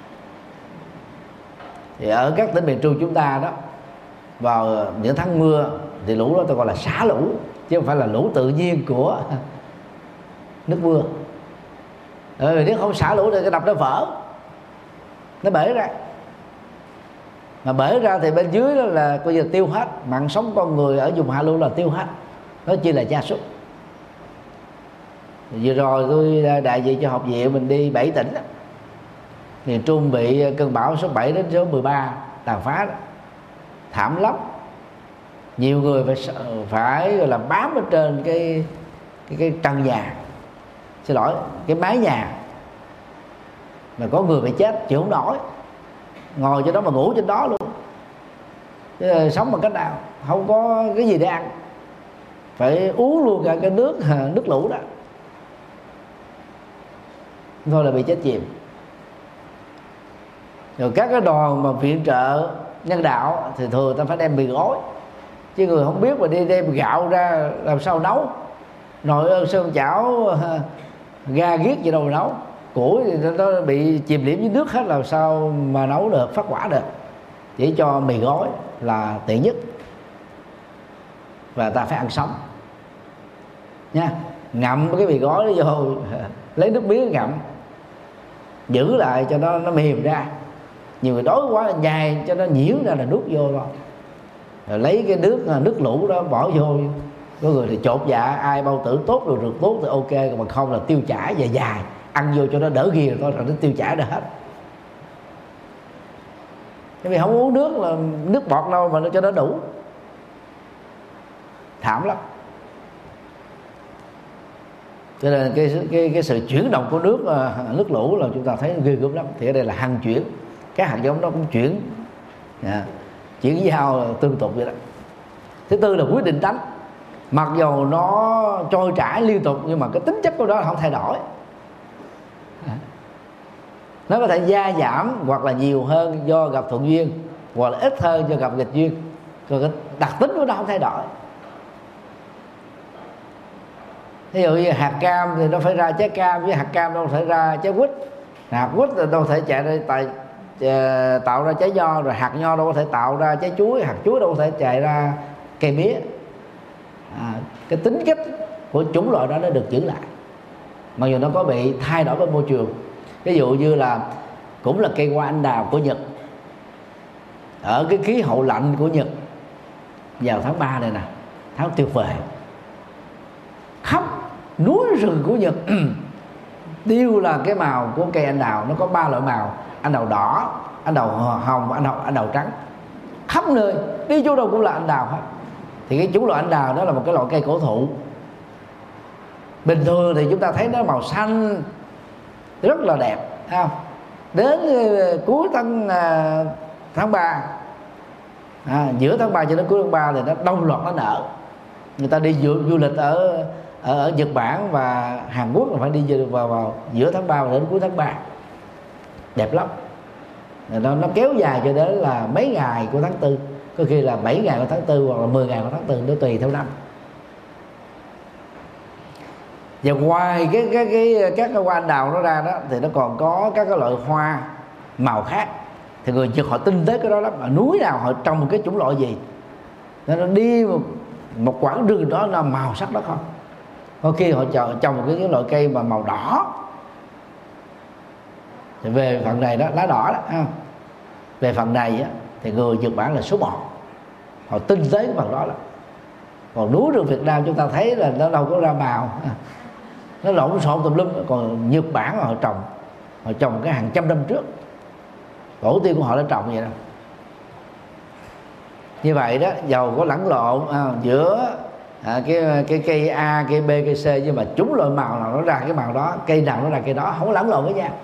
Thì ở các tỉnh miền Trung chúng ta đó, vào những tháng mưa thì lũ đó tôi gọi là xả lũ, chứ không phải là lũ tự nhiên của nước mưa. Ừ, nếu không xả lũ thì cái đập nó vỡ, nó bể ra. Mà bể ra thì bên dưới đó là coi như tiêu hết, mạng sống con người ở vùng hạ lưu là tiêu hết, nó chỉ là gia súc. Vừa rồi tôi đại diện cho học viện mình đi bảy tỉnh đó. Miền Trung bị cơn bão số bảy đến số mười ba tàn phá đó, thảm lắm. Nhiều người phải phải gọi là bám ở trên cái cái, cái trần nhà, xin lỗi, cái mái nhà, mà có người bị chết chịu không nổi, ngồi trên đó mà ngủ trên đó luôn. Chứ sống bằng cách nào, không có cái gì để ăn, phải uống luôn cả cái nước nước lũ đó, thôi là bị chết chìm. Rồi các cái đoàn mà viện trợ nhân đạo thì thường ta phải đem mì gói, chứ người không biết mà đi đem gạo ra làm sao nấu, nồi ơn sơn chảo ga giết gì đâu mà nấu, củi thì nó bị chìm liễm với nước hết, làm sao mà nấu được, phát quả được. Chỉ cho mì gói là tiện nhất, và ta phải ăn sống nha. Ngậm cái mì gói đó vô, lấy nước miếng ngậm, giữ lại cho nó nó mềm ra. Nhiều người đói quá nhai cho nó nhiễu ra là nuốt vô thôi. rồi lấy cái nước nước lũ đó bỏ vô. Có người thì chột dạ, ai bao tử tốt rồi rượt tốt thì ok, còn không là tiêu chảy dài dài, ăn vô cho nó đỡ ghiền thôi, rồi nó tiêu chảy ra hết. Bởi vì không uống nước là nước bọt đâu mà nó cho nó đủ, thảm lắm. Cho nên cái cái cái sự chuyển động của nước nước lũ là chúng ta thấy ghê gớm lắm. Thì ở đây là hằng chuyển, các hạt giống nó cũng chuyển, yeah. chuyển giao tương tự vậy đó. Thứ tư là quyết định tánh. Mặc dầu nó trôi chảy liên tục nhưng mà cái tính chất của nó không thay đổi. Nó có thể gia giảm hoặc là nhiều hơn do gặp thuận duyên, hoặc là ít hơn do gặp nghịch duyên. Còn cái đặc tính của nó không thay đổi. Ví dụ như hạt cam thì nó phải ra trái cam, với hạt cam đâu phải ra trái quýt. Hạt quýt thì đâu thể chạy ra tại uh, tạo ra trái nho, rồi hạt nho đâu có thể tạo ra trái chuối, hạt chuối đâu có thể chạy ra cây mía. À, cái tính cách của chủng loại đó nó được giữ lại, mặc dù nó có bị thay đổi với môi trường. Ví dụ như là cũng là cây hoa anh đào của Nhật, ở cái khí hậu lạnh của Nhật vào tháng ba này nè, tháng tuyệt vời, khắp núi rừng của Nhật đều là cái màu của cây anh đào. Nó có ba loại màu: anh đào đỏ, anh đào hồng, anh đào anh đào trắng. Khắp nơi đi chỗ đâu cũng là anh đào hết. Thì cái chủng loại anh đào đó là một cái loại cây cổ thụ. Bình thường thì chúng ta thấy nó màu xanh rất là đẹp, thấy không? Đến cuối tháng tháng ba, à, giữa tháng ba cho đến cuối tháng ba thì nó đông loạt nó nở. Người ta đi du, du lịch ở, ở ở Nhật Bản và Hàn Quốc là phải đi vào, vào giữa tháng ba và đến cuối tháng ba, đẹp lắm. Nó, nó kéo dài cho đến là mấy ngày của tháng tư, có khi là bảy ngày của tháng tư hoặc là mười ngày của tháng tư, nó tùy theo năm. Và ngoài cái cái cái các cái hoa anh đào nó ra đó thì nó còn có các cái loại hoa màu khác. Thì người Nhật họ tinh tế cái đó lắm, mà núi nào họ trồng một cái chủng loại gì, nên nó đi một, một quãng rừng đó là màu sắc đó không. Có khi họ trồng một cái loại cây mà màu đỏ. Thì về phần này đó, lá đỏ đó, không? Về phần này á, thì người Nhật Bản là số một, họ tinh tế cái phần đó lắm. Còn núi rừng Việt Nam chúng ta thấy là nó đâu có ra màu, nó lộn xộn tùm lum. Còn Nhật Bản họ trồng, họ trồng cái hàng trăm năm trước, tổ tiên của họ đã trồng vậy đó. Như vậy đó, dầu có lẫn lộn à, giữa à, cái cái cây A, cây B, cây C, nhưng mà chúng loại màu nào nó ra cái màu đó, cây nào nó ra cây đó, không có lẫn lộn với nhau.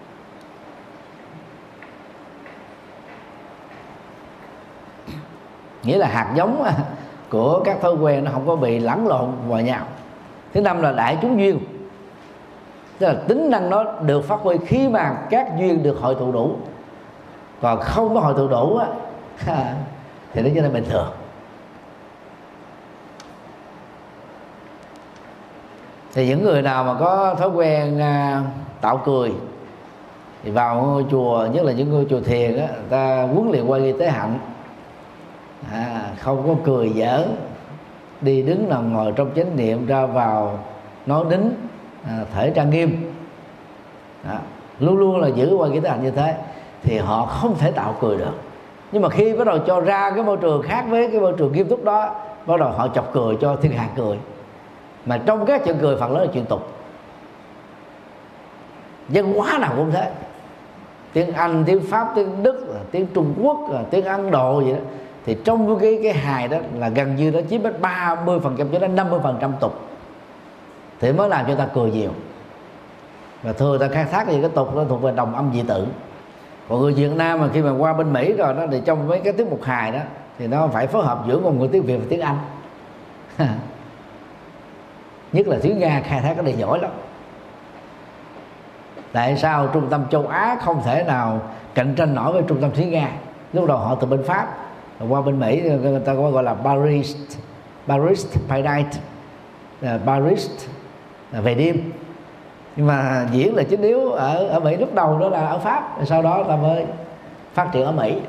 Nghĩa là hạt giống của các thói quen nó không có bị lẫn lộn vào nhau. Thứ năm là đại chúng duyên, tức là tính năng nó được phát huy khi mà các duyên được hội tụ đủ. Còn không có hội tụ đủ á thì nó trở nên bình thường. Thì những người nào mà có thói quen à, tạo cười thì vào ngôi chùa, nhất là những ngôi chùa thiền á, người ta huấn luyện qua nghi tế hạnh, à, không có cười giỡn, đi đứng nằm ngồi trong chánh niệm, ra vào nói nín, à, thể trang nghiêm, đó, luôn luôn là giữ qua nghi tế hạnh như thế, thì họ không thể tạo cười được. Nhưng mà khi bắt đầu cho ra cái môi trường khác với cái môi trường nghiêm túc đó, bắt đầu họ chọc cười cho thiên hạ cười. Mà trong các chuyện cười phần lớn là chuyện tục. Văn hóa nào cũng thế, tiếng Anh, tiếng Pháp, tiếng Đức, tiếng Trung Quốc, tiếng Ấn Độ vậy đó, thì trong cái cái hài đó là gần như nó chiếm đến ba mươi phần trăm cho đến năm mươi phần trăm tục, thì mới làm cho ta cười nhiều. Và thường ta khai thác thì cái tục nó thuộc về đồng âm dị tự. Còn người Việt Nam mà khi mà qua bên Mỹ rồi đó, thì trong mấy cái tiết mục hài đó thì nó phải phối hợp giữa ngôn ngữ tiếng Việt và tiếng Anh. Nhất là tiếng Nga khai thác cái này giỏi lắm. Tại sao trung tâm châu Á không thể nào cạnh tranh nổi với trung tâm tiếng Nga? Lúc đầu họ từ bên Pháp, rồi qua bên Mỹ người ta có gọi là Paris, Paris by night, Paris là về đêm. Nhưng mà diễn là chính yếu ở ở Mỹ lúc đầu đó là ở Pháp, rồi sau đó ta mới phát triển ở Mỹ.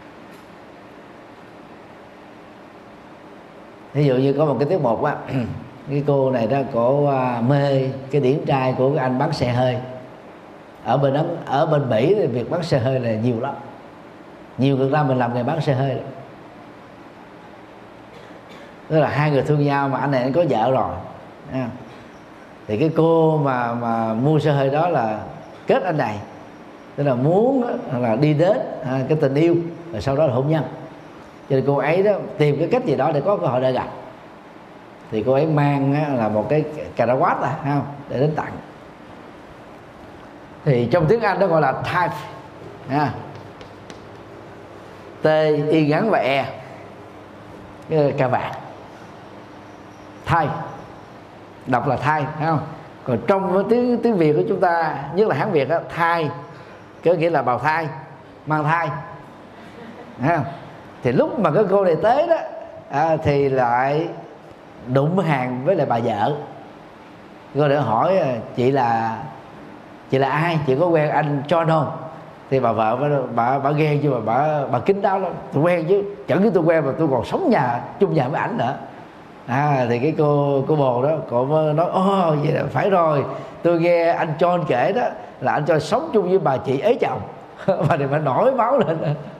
Ví dụ như có một cái tiết mục á, cái cô này đó, cổ mê cái điển trai của cái anh bán xe hơi. Ở bên Ấn, ở bên Mỹ thì việc bán xe hơi là nhiều lắm, nhiều Việt Nam mình làm nghề bán xe hơi đó. tức là hai người thương nhau mà anh này có vợ rồi. Thì cái cô mà mà mua xe hơi đó là kết anh này, tức là muốn là đi đến cái tình yêu rồi sau đó là hôn nhân. Cho nên cô ấy đó tìm cái cách gì đó để có cơ hội để gặp. Thì cô ấy mang là một cái cà rà quát à, không, để đến tặng. Thì trong tiếng Anh đó gọi là type ha. T y ngắn và e, cái cà vạt. Thai đọc là thai, thấy không? Còn trong tiếng tiếng Việt của chúng ta, nhất là Hán Việt đó, thai có nghĩa là bào thai, mang thai, thấy không? Thì lúc mà cái cô này tới đó à, thì lại đụng hàng với lại bà vợ. Cô để hỏi chị là chị là ai, chị có quen anh John không? Thì bà vợ bà bà, bà ghen chứ mà bà bà kín đáo lắm. Tôi quen chứ, chẳng như tôi quen mà tôi còn sống nhà chung nhà với ảnh nữa. À, thì cái cô cô bồ đó, cô mới nói ồ vậy là phải rồi, tôi nghe anh John kể đó là anh John sống chung với bà chị ế chồng. Bà này mà nổi máu lên,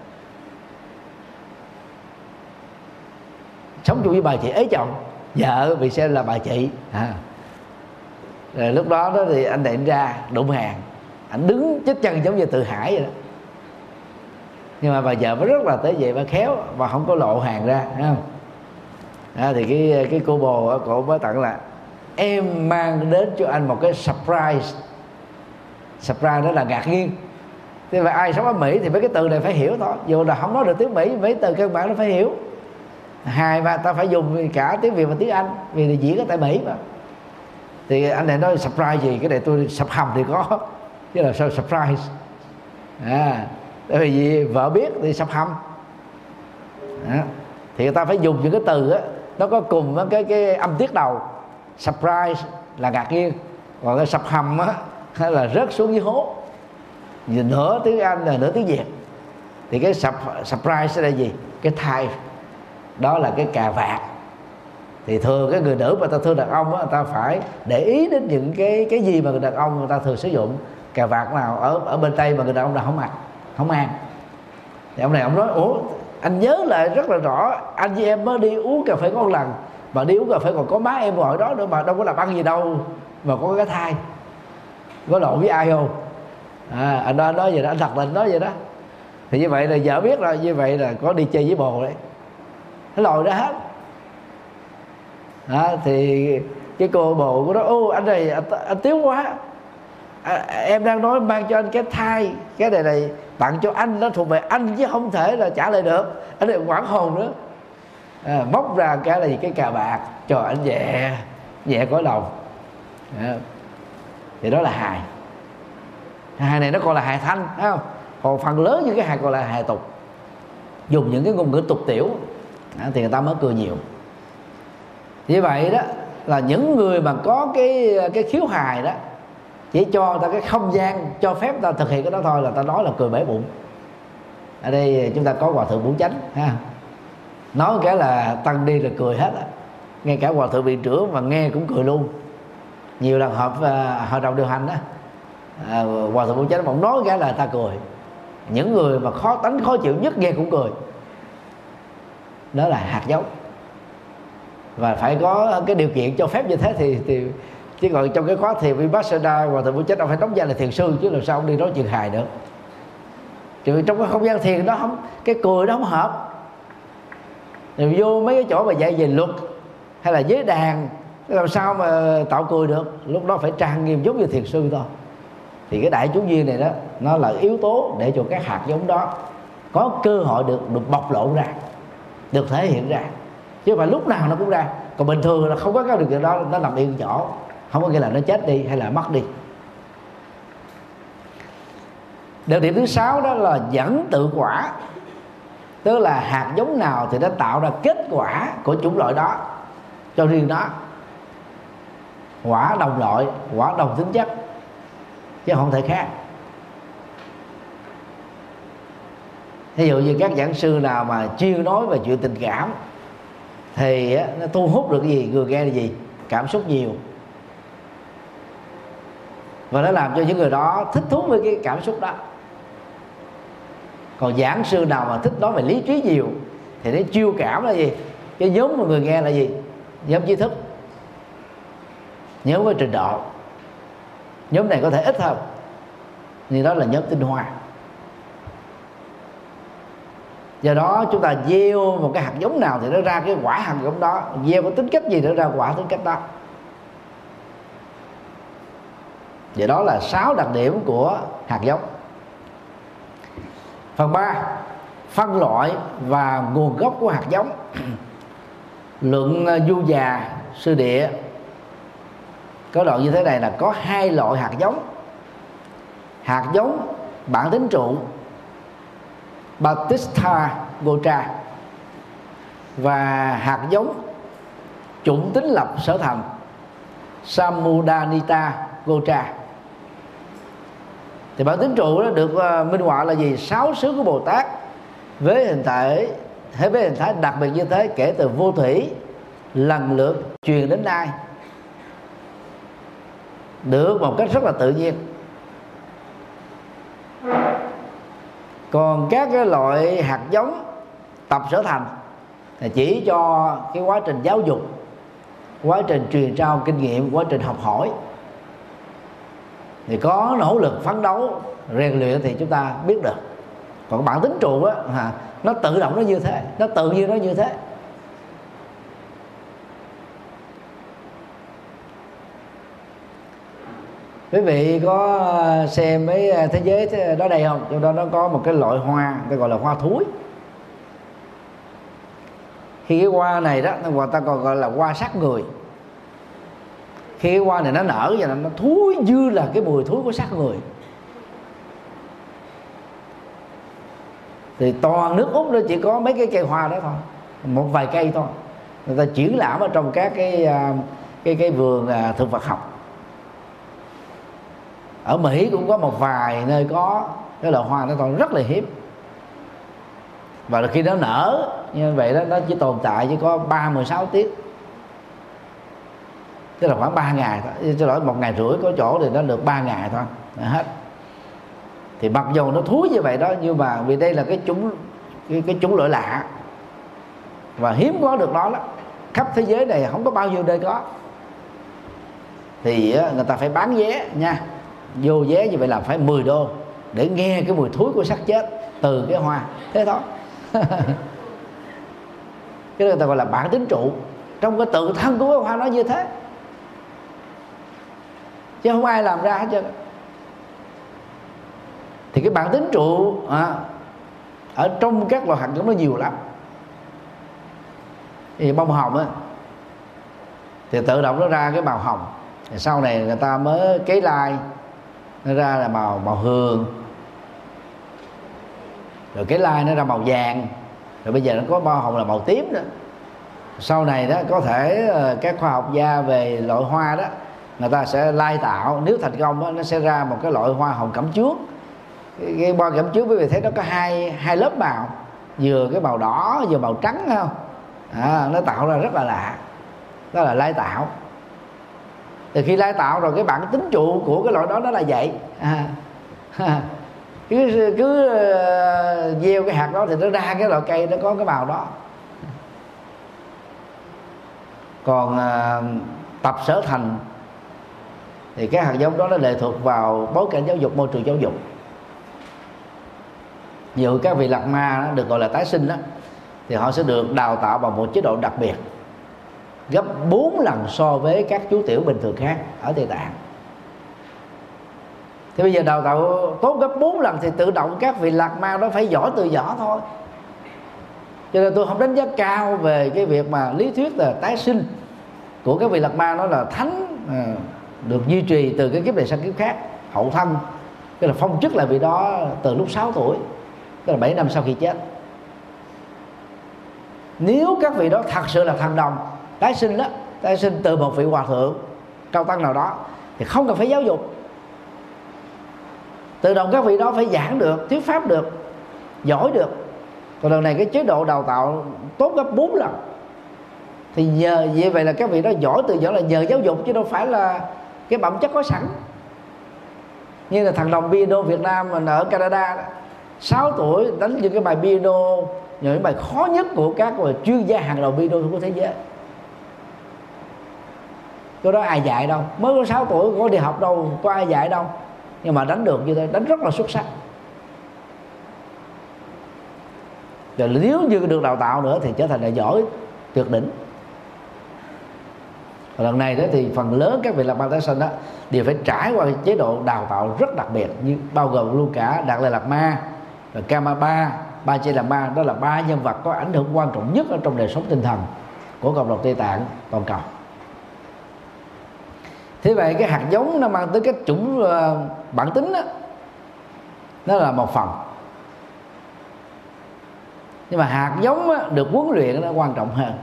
sống chung với bà chị ế chồng, vợ bị xem là bà chị à. Rồi lúc đó đó thì anh đệm ra đụng hàng, anh đứng chết chân giống như Từ Hải vậy đó. Nhưng mà bà vợ mới rất là tế nhị, bà khéo và không có lộ hàng ra, thấy không? À, thì cái cái cô bồ cổ mới tặng là em mang đến cho anh một cái surprise. Surprise đó là ngạc nhiên. Thế mà ai sống ở Mỹ thì mấy cái từ này phải hiểu thôi, dù là không nói được tiếng Mỹ, mấy từ căn bản nó phải hiểu. Hai ba ta phải dùng cả tiếng Việt và tiếng Anh vì là diễn ở tại Mỹ mà. Thì anh này nói surprise gì, cái này tôi sập hầm thì có, chứ là sao surprise à, tại vì vợ biết thì sập hầm à. Thì người ta phải dùng những cái từ á, nó có cùng với cái cái âm tiết đầu. Surprise là ngạc nhiên, còn cái sập hầm á hay là rớt xuống dưới hố, nửa tiếng Anh là nửa tiếng Việt. Thì cái surprise là gì? Cái thai đó là cái cà vạt. Thì thường cái người nữ mà ta thương đàn ông á, người ta phải để ý đến những cái cái gì mà người đàn ông người ta thường sử dụng. Cà vạt nào ở ở bên Tây mà người đàn ông nào không mặc, không mang. Thì ông này ông nói ủa anh nhớ lại rất là rõ, anh với em mới đi uống cà phê có một lần, mà đi uống cà phê còn có má em ngồi đó nữa mà đâu có làm ăn gì đâu mà có cái thai, có lộn với ai không? À, anh nói nói vậy đó, anh thật tình nói vậy đó. Thì như vậy là vợ biết rồi, như vậy là có đi chơi với bồ đấy, nó lòi ra hết. À, thì cái cô bồ của nó ô anh này anh, anh tiếu quá à, em đang nói mang cho anh cái thai, cái này này tặng cho anh, nó thuộc về anh chứ không thể là trả lời được. Anh này quảng hồn nữa à, móc ra cái là gì, cái cà bạc cho anh nhẹ nhẹ cõi lòng à. Thì đó là hài. Hài này nó còn là hài thanh, thấy không? Còn phần lớn những cái hài còn là hài tục, dùng những cái ngôn ngữ tục tiểu à, thì người ta mới cười nhiều. Như vậy đó là những người mà có cái cái khiếu hài đó, chỉ cho ta cái không gian cho phép ta thực hiện cái đó thôi là ta nói là cười bể bụng. Ở đây chúng ta có Hòa Thượng Bửu Chánh ha, nói cái là tăng đi là cười hết á. Ngay cả Hòa Thượng Viện Trưởng mà nghe cũng cười luôn. Nhiều lần họp uh, hội đồng điều hành đó, uh, Hòa Thượng Bửu Chánh mà nói cái là ta cười. Những người mà khó tánh khó chịu nhất nghe cũng cười. Đó là hạt giống. Và phải có cái điều kiện cho phép như thế thì, thì chứ còn trong cái khóa thiền Vipassana Hòa Thượng Bửu Chánh ông phải đóng vai là thiền sư chứ làm sao ông đi nói chuyện hài được. Chứ trong cái không gian thiền đó không, cái cười đó không hợp. Rồi vô mấy cái chỗ mà dạy về luật hay là giới đàn làm sao mà tạo cười được, lúc đó phải trang nghiêm giống như thiền sư thôi. Thì cái đại chúng duyên này đó, nó là yếu tố để cho các hạt giống đó có cơ hội được được bộc lộ ra, được thể hiện ra, chứ mà lúc nào nó cũng ra. Còn bình thường là không có cái điều kiện đó, nó nằm yên chỗ, không có nghĩa là nó chết đi hay là mất đi. Đặc điểm thứ sáu đó là dẫn tự quả, tức là hạt giống nào thì nó tạo ra kết quả của chủng loại đó cho riêng nó. Quả đồng loại, quả đồng tính chất, chứ không thể khác. Ví dụ như các giảng sư nào mà chuyên nói về chuyện tình cảm thì nó thu hút được cái gì, người nghe là gì? Cảm xúc nhiều. Và nó làm cho những người đó thích thú với cái cảm xúc đó. Còn giảng sư nào mà thích nói về lý trí nhiều thì nó chiêu cảm là gì? Cái nhóm mà người nghe là gì? Nhóm trí thức, nhóm có trình độ. Nhóm này có thể ít hơn, nhưng đó là nhóm tinh hoa. Do đó chúng ta gieo một cái hạt giống nào thì nó ra cái quả hạt giống đó, gieo cái tính cách gì nó ra quả tính cách đó. Vậy đó là sáu đặc điểm của hạt giống. Phần ba, phân loại và nguồn gốc của hạt giống. Luận Du Già Sư Địa có đoạn như thế này là có hai loại hạt giống: hạt giống bản tính trụ Batista gotra và hạt giống chủng tính lập sở thành Samudanita gotra. Thì bản tính trụ đó được minh họa là gì? Sáu xứ của Bồ Tát với hình thể thế với hình thái đặc biệt như thế kể từ vô thủy lần lượt truyền đến nay, được một cách rất là tự nhiên. Còn các cái loại hạt giống tập sở thành thì chỉ cho cái quá trình giáo dục, quá trình truyền trao kinh nghiệm, quá trình học hỏi. Thì có nỗ lực phấn đấu rèn luyện thì chúng ta biết được. Còn bản tính trụ á, nó tự động nó như thế, nó tự nhiên nó như thế. Quý vị có xem mấy thế giới đó đây không? Trong đó nó có một cái loại hoa người ta gọi là hoa thúi. Khi cái hoa này đó người ta còn gọi là hoa sát người. Khi cái hoa này nó nở và nó thúi như là cái mùi thúi của xác người. Thì toàn nước Úc nó chỉ có mấy cái cây hoa đó thôi, một vài cây thôi. Người ta triển lãm ở trong các cái cái cái vườn thực vật học. Ở Mỹ cũng có một vài nơi có cái loại hoa nó còn rất là hiếm. Và khi nó nở như vậy đó, nó chỉ tồn tại chỉ có ba mươi sáu tiếng, tức là khoảng ba ngày thôi. Cho lỗi một ngày rưỡi, có chỗ thì nó được ba ngày thôi là hết. Thì mặc dù nó thúi như vậy đó, nhưng mà vì đây là cái chủng cái, cái chủng loại lạ và hiếm có được nó đó, khắp thế giới này không có bao nhiêu nơi có, thì người ta phải bán vé nha. Vô vé như vậy là phải mười đô để nghe cái mùi thúi của xác chết từ cái hoa. Thế thôi. Cái đó người ta gọi là bản tính trụ. Trong cái tự thân của cái hoa nó như thế, chứ không ai làm ra hết trơn. Thì cái bản tính trụ à, ở trong các loại hạt giống nó nhiều lắm. Thì bông hồng á thì tự động nó ra cái màu hồng. Thì sau này người ta mới cấy lai nó ra là màu màu hường, rồi cái lai nó ra màu vàng, rồi bây giờ nó có bao hồng là màu tím nữa. Sau này đó có thể các khoa học gia về loại hoa đó người ta sẽ lai tạo, nếu thành công đó, nó sẽ ra một cái loại hoa hồng cẩm chướng. Cái, cái hoa cẩm chướng quý vị thấy nó có hai hai lớp màu, vừa cái màu đỏ vừa màu trắng không? À, nó tạo ra rất là lạ. Đó là lai tạo. Từ khi lai tạo rồi cái bản tính trụ của cái loại đó nó là vậy. À, cứ cứ uh, gieo cái hạt đó thì nó ra cái loại cây nó có cái màu đó. Còn uh, tập sở thành thì cái hạt giống đó nó lệ thuộc vào bối cảnh giáo dục, môi trường giáo dục. Nhiều các vị lạc ma đó, được gọi là tái sinh đó, thì họ sẽ được đào tạo bằng một chế độ đặc biệt, gấp bốn lần so với các chú tiểu bình thường khác ở Tây Tạng. Thì bây giờ đào tạo tốt gấp bốn lần thì tự động các vị lạc ma đó phải giỏi từ nhỏ thôi. Cho nên tôi không đánh giá cao về cái việc mà lý thuyết là tái sinh của các vị lạc ma, nó là thánh à, được duy trì từ cái kiếp này sang kiếp khác, hậu thân, tức là phong chức lại vị đó từ lúc sáu tuổi, tức là bảy năm sau khi chết. Nếu các vị đó thật sự là thần đồng tái sinh đó, tái sinh từ một vị hòa thượng cao tăng nào đó, thì không cần phải giáo dục, tự động các vị đó phải giảng được, thuyết pháp được, giỏi được. Còn lần này cái chế độ đào tạo tốt gấp bốn lần. Thì nhờ vậy vậy là các vị đó giỏi từ nhỏ là nhờ giáo dục, chứ đâu phải là cái bẩm chất có sẵn. Như là thằng đồng piano Việt Nam mình ở Canada đó, sáu tuổi đánh những cái bài piano những bài khó nhất của các chuyên gia hàng đầu video của thế giới. Cái đó ai dạy đâu, mới có sáu tuổi có đi học đâu, có ai dạy đâu, nhưng mà đánh được như thế, đánh rất là xuất sắc. Rồi nếu như được đào tạo nữa thì trở thành là giỏi tuyệt đỉnh. Và lần này đó thì phần lớn các vị làm ban tái sinh đó đều phải trải qua chế độ đào tạo rất đặc biệt, như bao gồm luôn cả Đạt Lai Lạt Ma và Karmapa, Panchen Lama. Đó là ba nhân vật có ảnh hưởng quan trọng nhất ở trong đời sống tinh thần của cộng đồng Tây Tạng toàn cầu. Thế vậy cái hạt giống nó mang tới cái chủng bản tính đó, nó là một phần, nhưng mà hạt giống á, được huấn luyện nó quan trọng hơn.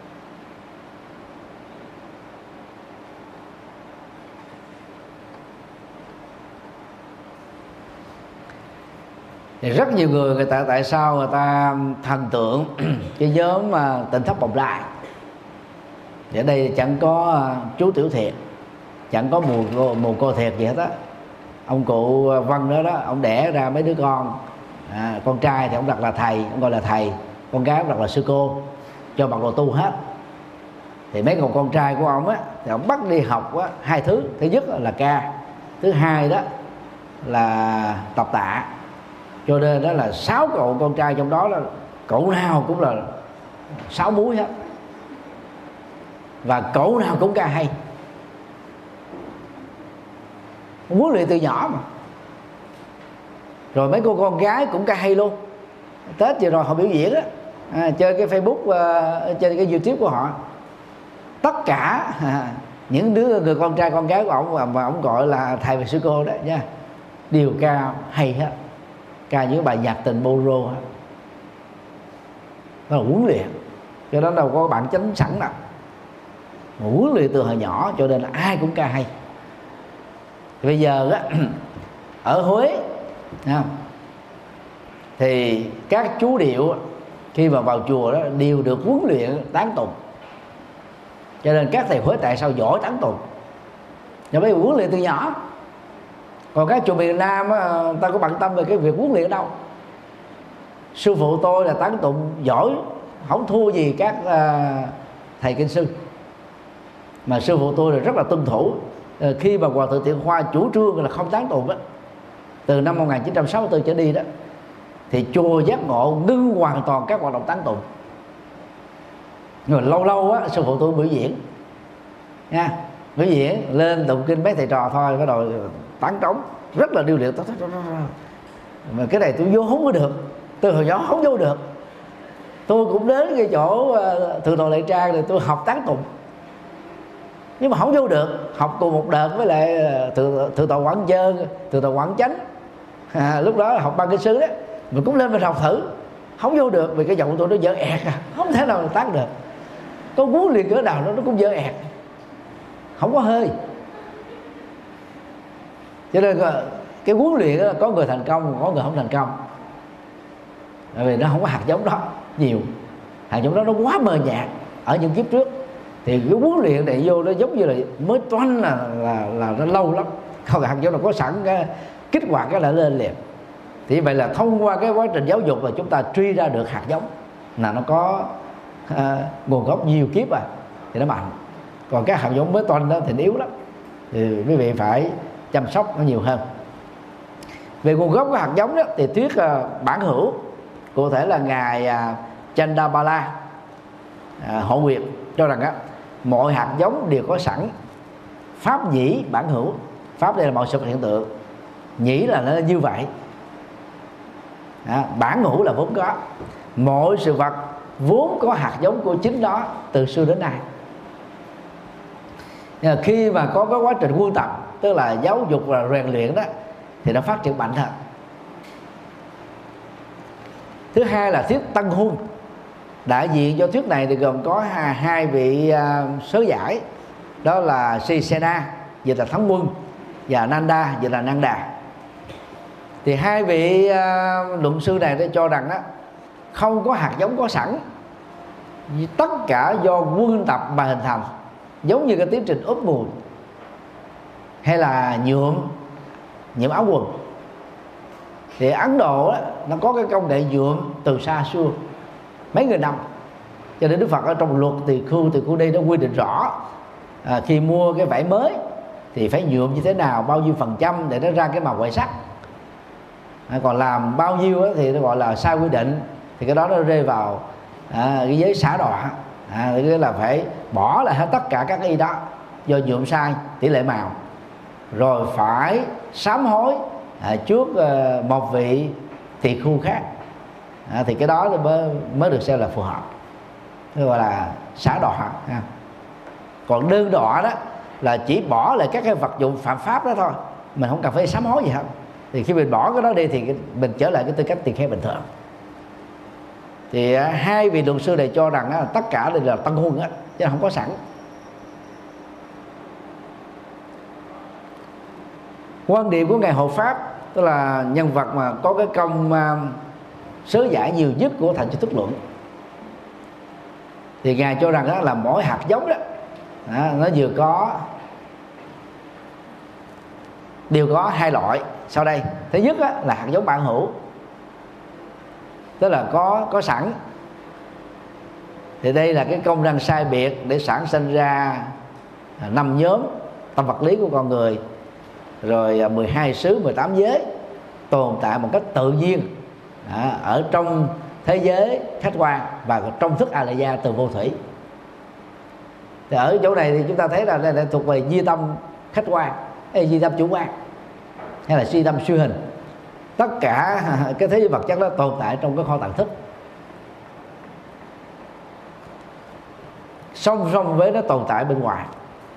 Thì rất nhiều người người ta tại sao người ta thần tượng cái nhóm mà Tỉnh Thất Bồng Lai. Thì ở đây chẳng có chú Tiểu Thiệt, chẳng có mùa cô, mùa cô Thiệt gì hết á. Ông cụ Văn đó đó, ông đẻ ra mấy đứa con, à, con trai thì ông đặt là thầy, ông gọi là thầy, con gái ông đặt là sư cô, cho mặc đồ tu hết. Thì mấy cậu con trai của ông á thì ông bắt đi học á, hai thứ. Thứ nhất là ca, thứ hai đó là tập tạ. Cho nên đó là sáu cậu con trai trong đó là cậu nào cũng là sáu múi hết, và cậu nào cũng ca hay, huấn luyện từ nhỏ mà. Rồi mấy cô con gái cũng ca hay luôn. Tết vừa rồi họ biểu diễn á, à, chơi cái Facebook, uh, trên cái YouTube của họ, tất cả à, những đứa người con trai con gái của ông mà ông gọi là thầy và sư cô đó nha, đều ca hay hết, ca những bài nhạc tình bolero hết. Đó là huấn luyện, cho đó đâu có bản chánh sẵn đâu, mà huấn luyện từ hồi nhỏ, cho nên là ai cũng ca hay. Thì bây giờ á, ở Huế thì các chú điệu khi mà vào chùa đó đều được huấn luyện tán tụng, cho nên các thầy Huế tại sao giỏi tán tụng, và bây giờ huấn luyện từ nhỏ. Còn các chùa miền Nam á, ta có bận tâm về cái việc huấn luyện đâu. Sư phụ tôi là tán tụng giỏi, không thua gì các uh, thầy kinh sư, mà sư phụ tôi là rất là tuân thủ. Uh, khi mà Hòa Thượng Thiện Khoa chủ trương là không tán tụng á, từ năm một nghìn chín trăm sáu mươi tư trở đi đó, thì chùa Giác Ngộ ngưng hoàn toàn các hoạt động tán tụng. Nhưng mà lâu lâu á, sư phụ tôi biểu diễn nha, biểu diễn lên tụng kinh mấy thầy trò thôi, bắt đầu tán trống rất là điêu luyện. Mà cái này tôi vô không có được, từ hồi nhỏ không vô được. Tôi cũng đến cái chỗ Thượng Tọa Lệ Trang rồi tôi học tán tụng, nhưng mà không vô được. Học cùng một đợt với lại Thượng, thượng Tọa Quảng Chơn, Thượng Tọa Quảng Chánh, à, lúc đó là học ban kinh sứ đó, mình cũng lên mình học thử, không vô được vì cái giọng tôi nó dở ẹt à, không thể nào tán được. Có huấn luyện cỡ nào nó nó cũng dở ẹt, không có hơi. Cho nên cái huấn luyện đó, có người thành công, có người không thành công, bởi vì nó không có hạt giống đó nhiều. Hạt giống đó nó quá mờ nhạt ở những kiếp trước. Thì cái huấn luyện này vô nó giống như là mới toanh là là, là nó lâu lắm. Không, hạt giống là có sẵn cái kích hoạt cái là lên liền. Thì vậy là thông qua cái quá trình giáo dục là chúng ta truy ra được hạt giống là nó có uh, nguồn gốc nhiều kiếp à, thì nó mạnh. Còn cái hạt giống mới toanh đó thì nó yếu lắm, thì quý vị phải chăm sóc nó nhiều hơn. Về nguồn gốc của hạt giống đó, thì thuyết uh, bản hữu, cụ thể là ngài uh, Chandabala uh, Hộ Nguyệt cho rằng á, mọi hạt giống đều có sẵn pháp nhĩ bản hữu. Pháp đây là mọi sự vật hiện tượng, nhĩ là nó như vậy, à, bản hữu là vốn có. Mọi sự vật vốn có hạt giống của chính nó từ xưa đến nay. Nhưng mà khi mà có cái quá trình quân tập, tức là giáo dục và rèn luyện đó, thì nó phát triển mạnh hơn. Thứ hai là thuyết Tân Hôn. Đại diện cho thuyết này thì gồm có hai, hai vị uh, sớ giải, đó là Sisena, dịch là Thắng Quân, và Nanda, dịch là Năng Đà. Thì hai vị uh, luận sư này đã cho rằng đó, không có hạt giống có sẵn, tất cả do quân tập mà hình thành, giống như cái tiến trình ướp mùi hay là nhuộm nhuộm áo quần. Thì Ấn Độ đó, nó có cái công nghệ nhuộm từ xa xưa, mấy nghìn năm. Cho nên Đức Phật ở trong luật tỳ khưu tỳ khưu ni nó quy định rõ, à, khi mua cái vải mới thì phải nhuộm như thế nào, bao nhiêu phần trăm để nó ra cái màu huệ sắc. À, còn làm bao nhiêu đó thì nó gọi là sai quy định, thì cái đó nó rơi vào à, cái giới xả đọa. À, nghĩa là phải bỏ lại hết tất cả các y đó do nhuộm sai tỷ lệ màu, rồi phải sám hối à, trước uh, một vị tỳ khưu khác. À, thì cái đó mới, mới được xem là phù hợp, nó gọi là xả đọa. À. Còn đơn đọa đó là chỉ bỏ lại các cái vật dụng phạm pháp đó thôi, mình không cần phải sám hối gì hết. Thì khi mình bỏ cái đó đi thì mình trở lại cái tư cách tỳ kheo bình thường. Thì à, hai vị luật sư này cho rằng á, tất cả đều là tân huân á, chứ không có sẵn. Quan điểm của ngài Hộ Pháp, tức là nhân vật mà có cái công uh, sớ giải nhiều nhất của Thành Chủ Thức Luận, thì ngài cho rằng đó là mỗi hạt giống đó, đó nó vừa có đều có hai loại sau đây. Thứ nhất á, là hạt giống bản hữu, tức là có có sẵn. Thì đây là cái công năng sai biệt để sản sinh ra năm nhóm tâm vật lý của con người, rồi mười hai xứ, mười tám giới tồn tại một cách tự nhiên à, ở trong thế giới khách quan và trong thức A La Gia từ vô thủy. Thì ở chỗ này thì chúng ta thấy là đây là thuộc về duy tâm khách quan, hay duy tâm chủ quan, hay là duy tâm suy hình. Tất cả cái thế giới vật chất đó tồn tại trong cái kho tàng thức, song song với nó tồn tại bên ngoài.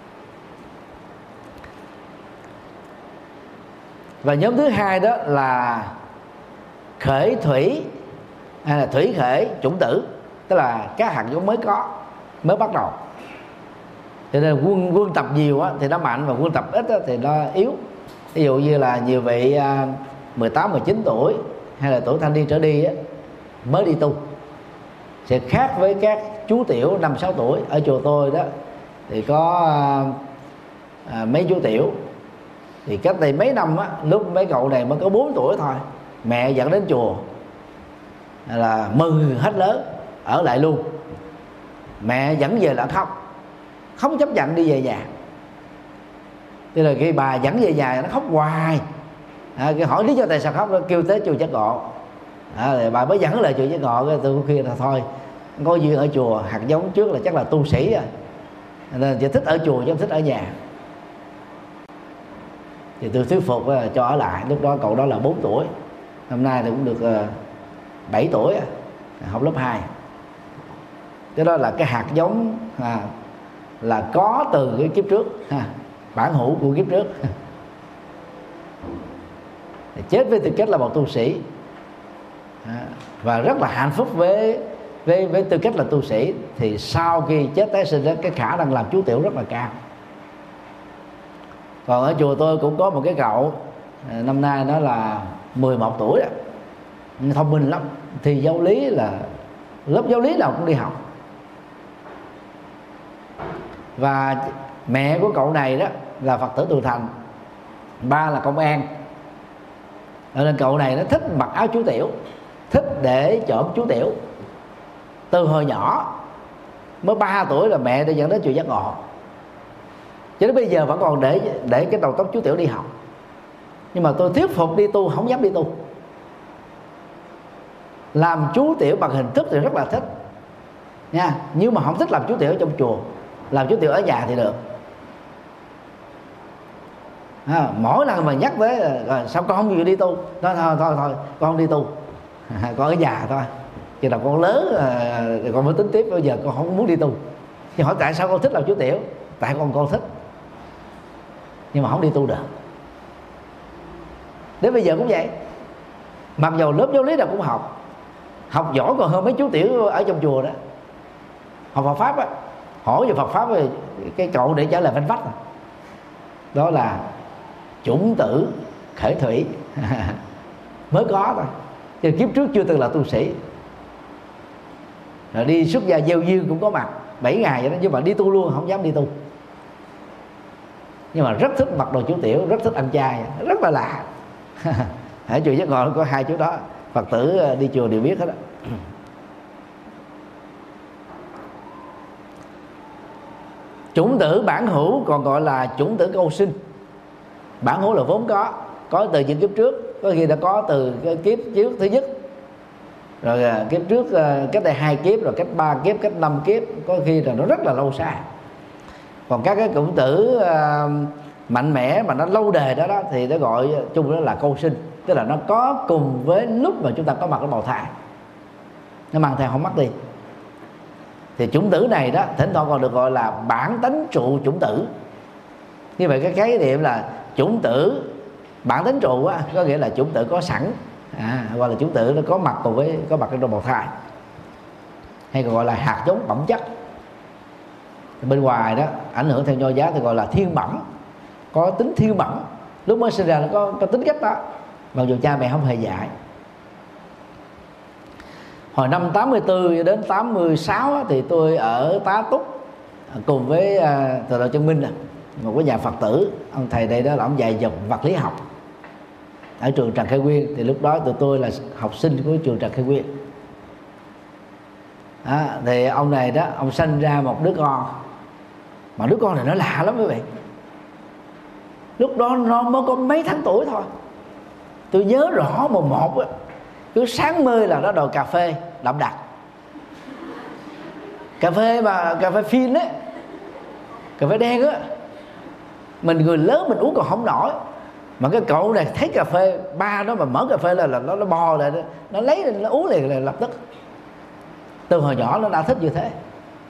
Và nhóm thứ hai đó là khởi thủy, hay là thủy khởi chủng tử, tức là các hạt giống mới có, mới bắt đầu. Cho nên quân quân tập nhiều á, thì nó mạnh, và quân tập ít á, thì nó yếu. Ví dụ như là nhiều vị mười tám, mười chín tuổi hay là tuổi thanh niên trở đi á, mới đi tu, sẽ khác với các chú tiểu năm sáu tuổi. Ở chùa tôi đó thì có à, mấy chú tiểu, thì cách đây mấy năm á, lúc mấy cậu này mới có bốn tuổi thôi, mẹ dẫn đến chùa là mừng hết lớn, ở lại luôn. Mẹ dẫn về là khóc, không chấp nhận đi về nhà. Tức là khi bà dẫn về nhà nó khóc hoài. À, cái hỏi lý do tại sao khóc, nó kêu tới chùa Giác Ngộ. À, thì bà mới dẫn lại chùa Giác Ngộ. Cái tôi khuyên là thôi, có duyên ở chùa, hạt giống trước là chắc là tu sĩ rồi, nên chỉ thích ở chùa chứ không thích ở nhà. Thì tôi thuyết phục cho ở lại. Lúc đó cậu đó là bốn tuổi, năm nay thì cũng được bảy tuổi, học lớp hai. Cái đó là cái hạt giống à, là có từ cái kiếp trước, ha, bản hữu của kiếp trước. Chết với tư cách là một tu sĩ à, và rất là hạnh phúc với, với với tư cách là tu sĩ. Thì sau khi chết tái sinh đó, cái khả năng làm chú tiểu rất là cao. Còn ở chùa tôi cũng có một cái cậu, năm nay nó là mười một tuổi đó, thông minh lắm, thì giáo lý là lớp giáo lý nào cũng đi học. Và mẹ của cậu này đó là Phật tử Tu Thành, ba là công an, nên cậu này nó thích mặc áo chú tiểu, thích để trộm chú tiểu. Từ hồi nhỏ, mới ba tuổi là mẹ đã dẫn đến chùa Giác Ngộ, cho đến bây giờ vẫn còn để để cái đầu tóc chú tiểu đi học. Nhưng mà tôi thuyết phục đi tu, không dám đi tu. Làm chú tiểu bằng hình thức thì rất là thích nha, nhưng mà không thích làm chú tiểu ở trong chùa. Làm chú tiểu ở nhà thì được. À, mỗi lần mà nhắc tới rồi sao con không chịu đi tu, nói thôi thôi thôi con không đi tu, à, con ở nhà thôi. Khi nào con lớn thì con mới tính tiếp, bây giờ con không muốn đi tu. Thì hỏi tại sao con thích làm chú tiểu? Tại con con thích, nhưng mà không đi tu được. Đến bây giờ cũng vậy. Mặc dù lớp giáo lý nào cũng học, học giỏi còn hơn mấy chú tiểu ở trong chùa đó. Học Phật pháp á, hỏi về Phật pháp thì cái cậu để trả lời vanh vách. Đó là chủng tử khởi thủy mới có thôi, chứ kiếp trước chưa từng là tu sĩ. Rồi đi xuất gia gieo duyên cũng có mặt bảy ngày vậy đó, nhưng mà đi tu luôn không dám đi tu. Nhưng mà rất thích mặc đồ chú tiểu, rất thích ăn chay, rất là lạ. Ở chùa Giác Ngộ có hai chú đó, Phật tử đi chùa đều biết hết đó. Chủng tử bản hữu còn gọi là chủng tử câu sinh. Bản hữu là vốn có, có từ những kiếp trước, có khi đã có từ cái kiếp trước thứ nhất, rồi kiếp trước cách đây hai kiếp, rồi cách ba kiếp, cách năm kiếp, có khi là nó rất là lâu xa. Còn các cái chủng tử uh, mạnh mẽ mà nó lâu đời đó đó thì nó gọi chung đó là câu sinh, tức là nó có cùng với lúc mà chúng ta có mặt ở bào thai, nó mang theo không mất đi. Thì chủng tử này đó thỉnh thoảng còn được gọi là bản tánh trụ chủng tử. Như vậy cái khái niệm là chủng tử bản tính trụ á, có nghĩa là chủng tử có sẵn, à, hoặc là chủng tử nó có mặt cùng với có mặt trong bào thai, hay còn gọi là hạt giống bẩm chất. Bên ngoài đó ảnh hưởng theo Nho giáo thì gọi là thiên bẩm, có tính thiên bẩm, lúc mới sinh ra nó có, có tính cách đó, mặc dù cha mẹ không hề dạy. Hồi năm tám mươi tư đến tám mươi sáu thì tôi ở Tá Túc cùng với Từ Đạo Chân Minh, một cái nhà Phật tử. Ông thầy đây đó là ông dạy dòng vật lý học ở trường Trần Khai Nguyên. Thì lúc đó tụi tôi là học sinh của trường Trần Khai Nguyên. À, thì ông này đó, ông sanh ra một đứa con, mà đứa con này nó lạ lắm quý vị. Lúc đó nó mới có mấy tháng tuổi thôi. Tôi nhớ rõ mùng một á, cứ sáng mơ là nó đòi cà phê đậm đặc, cà phê mà cà phê phin á, cà phê đen á. Mình người lớn mình uống còn không nổi, mà cái cậu này thấy cà phê ba nó mà mở cà phê lên là nó nó bò lại, nó lấy lên nó uống liền là lập tức. Từ hồi nhỏ nó đã thích như thế.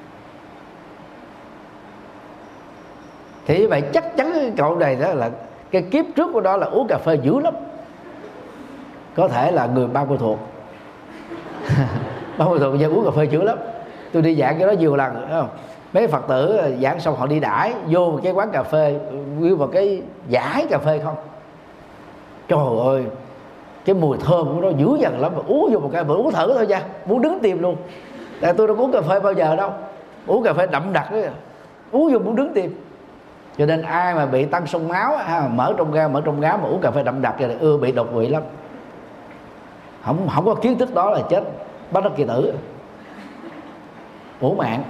Thì như vậy chắc chắn cái cậu này đó là cái kiếp trước của nó là uống cà phê dữ lắm, có thể là người Ba Cô Thuộc. Ba Cô Thuộc giờ uống cà phê dữ lắm. Tôi đi giảng cái đó nhiều lần, thấy không? Mấy Phật tử giảng xong họ đi đãi vô một cái quán cà phê, vô một cái giải cà phê không, trời ơi cái mùi thơm của nó dữ dằn lắm. Mà uống vô một cái bữa uống thử thôi nha, muốn đứng tim luôn. Tại tôi đâu uống cà phê bao giờ đâu, uống cà phê đậm đặc đó, uống vô muốn đứng tim. Cho nên ai mà bị tăng sông máu, ha, mở trong gan mở trong gáo mà uống cà phê đậm đặc thì ưa bị đột quỵ lắm. Không không có kiến thức đó là chết bắt nó kỳ tử, uổng mạng.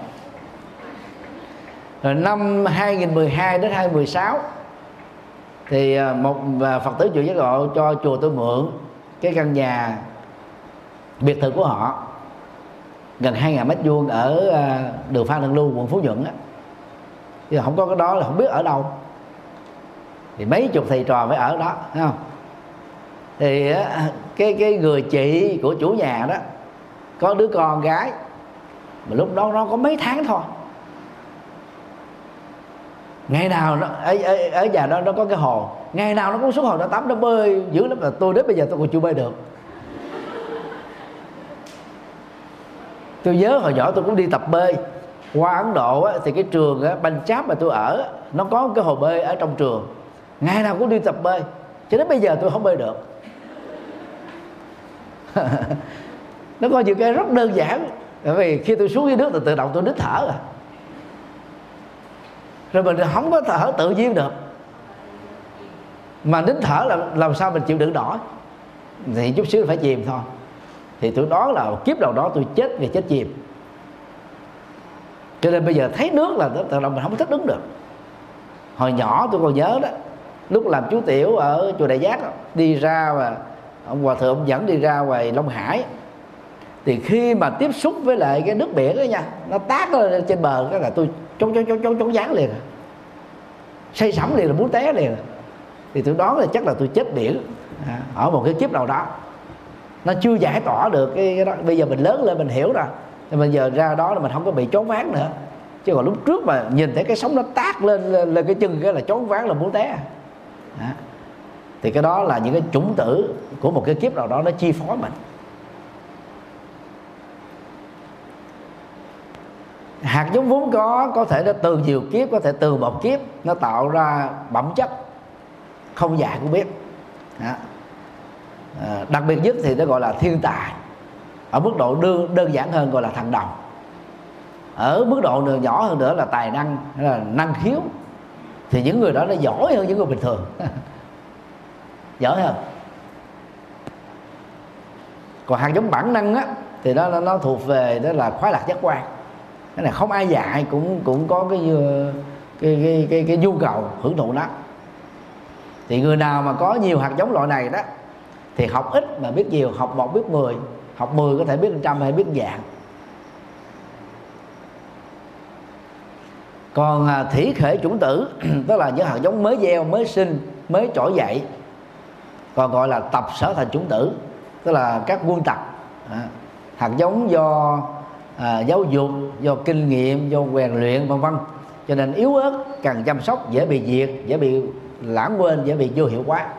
Rồi năm hai nghìn mười hai đến hai nghìn mười sáu thì một Phật tử chùa Giác Ngộ cho chùa tôi mượn cái căn nhà biệt thự của họ gần hai nghìn mét vuông ở đường Phan Đăng Lưu, quận Phú Nhuận á. Chứ không có cái đó là không biết ở đâu. Thì mấy chục thầy trò phải ở đó, thấy không? Thì cái cái người chị của chủ nhà đó có đứa con gái mà lúc đó nó có mấy tháng thôi. Ngày nào nó ở, ở, ở nhà đó nó có cái hồ, ngày nào nó cũng xuống hồ nó tắm, nó bơi dữ lắm. Là tôi đến bây giờ tôi còn chưa bơi được. Tôi nhớ hồi nhỏ tôi cũng đi tập bơi qua Ấn Độ á, thì cái trường á, Punjab mà tôi ở nó có cái hồ bơi ở trong trường, ngày nào cũng đi tập bơi, cho đến bây giờ tôi không bơi được. Nó có những cái rất đơn giản, bởi vì khi tôi xuống dưới nước thì tự động tôi đứt thở à. Rồi mình không có thở tự nhiên được, mà nín thở là làm sao mình chịu đựng nổi, thì chút xíu phải chìm thôi. Thì tôi đoán là kiếp đầu đó tôi chết vì chết chìm. Cho nên bây giờ thấy nước là tự động mình không thích đứng được. Hồi nhỏ tôi còn nhớ đó, lúc làm chú tiểu ở chùa Đại Giác đó, đi ra và ông hòa thượng ông dẫn đi ra ngoài Long Hải, thì khi mà tiếp xúc với lại cái nước biển đó nha, nó tát lên trên bờ cái là tôi trốn trốn trốn trốn trốn dáng liền, say sẩm liền, là muốn té liền. Thì tôi đoán là chắc là tôi chết biển à, ở một cái kiếp nào đó. Nó chưa giải tỏa được cái, cái đó. Bây giờ mình lớn lên mình hiểu rồi, thì bây giờ ra đó là mình không có bị choáng váng nữa. Chứ còn lúc trước mà nhìn thấy cái sóng nó tát lên lên, lên cái chân cái là choáng váng, là muốn té à. Thì cái đó là những cái chủng tử của một cái kiếp nào đó nó chi phối mình. Hạt giống vốn có có thể nó từ nhiều kiếp, có thể từ một kiếp nó tạo ra bẩm chất không dạy cũng biết đó. À, đặc biệt nhất thì nó gọi là thiên tài, ở mức độ đơn, đơn giản hơn gọi là thần đồng, ở mức độ nhỏ hơn nữa là tài năng hay là năng khiếu. Thì những người đó nó giỏi hơn những người bình thường. Giỏi hơn. Còn hạt giống bản năng á thì nó nó thuộc về đó là khoái lạc giác quan. Cái này không ai dạy cũng cũng có cái cái cái cái, cái nhu cầu hưởng thụ nó. Thì người nào mà có nhiều hạt giống loại này đó thì học ít mà biết nhiều, học một biết mười, học mười có thể biết trăm hay biết dạng. Còn à, thủy khởi chủng tử tức là những hạt giống mới gieo, mới sinh, mới trỗi dậy, còn gọi là tập sở thành chủng tử, tức là các quân tập, à, hạt giống do à, giáo dục, do kinh nghiệm, do rèn luyện vân vân, cho nên yếu ớt, cần chăm sóc, dễ bị diệt, dễ bị lãng quên, dễ bị vô hiệu hóa.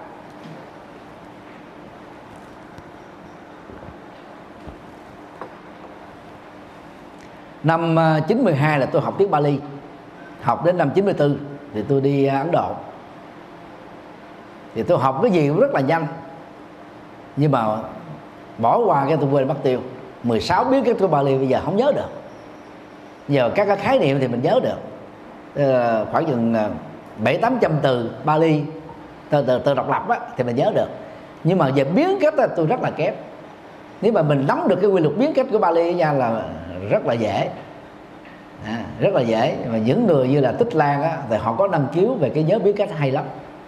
Năm chín mươi hai là tôi học tiếng Bali, học đến năm chín mươi tư thì tôi đi Ấn Độ. Thì tôi học cái gì cũng rất là nhanh, nhưng mà bỏ qua cái tôi quên mất tiêu. Mười sáu biết cái tiếng Bali bây giờ không nhớ được. Giờ các cái khái niệm thì mình nhớ được, ờ, khoảng chừng bảy tám trăm từ Bali từ từ, từ độc lập á, thì mình nhớ được. Nhưng mà về biến cách tôi rất là kém. Nếu mà mình nắm được cái quy luật biến cách của Bali nha là rất là dễ, à, rất là dễ. Mà những người như là Tích Lan á, thì họ có năng khiếu về cái nhớ biến cách hay lắm.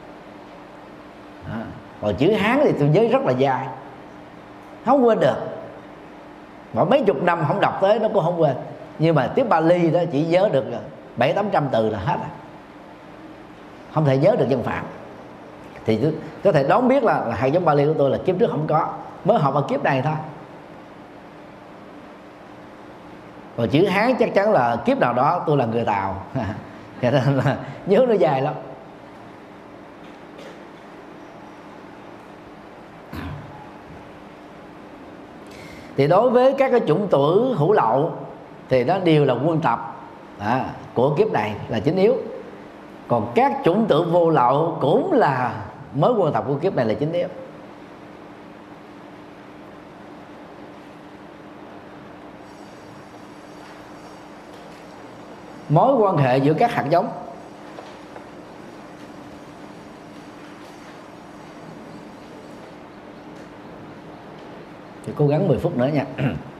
À, còn chữ Hán thì tôi nhớ rất là dài, không quên được. Mà mấy chục năm không đọc tới nó cũng không quên. Nhưng mà tiếng Bali đó chỉ nhớ được bảy tám trăm từ là hết rồi, không thể nhớ được dân phạm. Thì tôi có thể đoán biết là, là hạt giống Bali của tôi là kiếp trước không có, mới học ở kiếp này thôi. Còn chữ Hán chắc chắn là kiếp nào đó tôi là người Tàu cho nên là nhớ nó dài lắm. Thì đối với các cái chủng tử hữu lậu thì nó đều là quân tập à, của kiếp này là chính yếu. Còn các chủng tử vô lậu cũng là mới quân tập của kiếp này là chính yếu. Mối quan hệ giữa các hạt giống thì cố gắng mười phút nữa nha.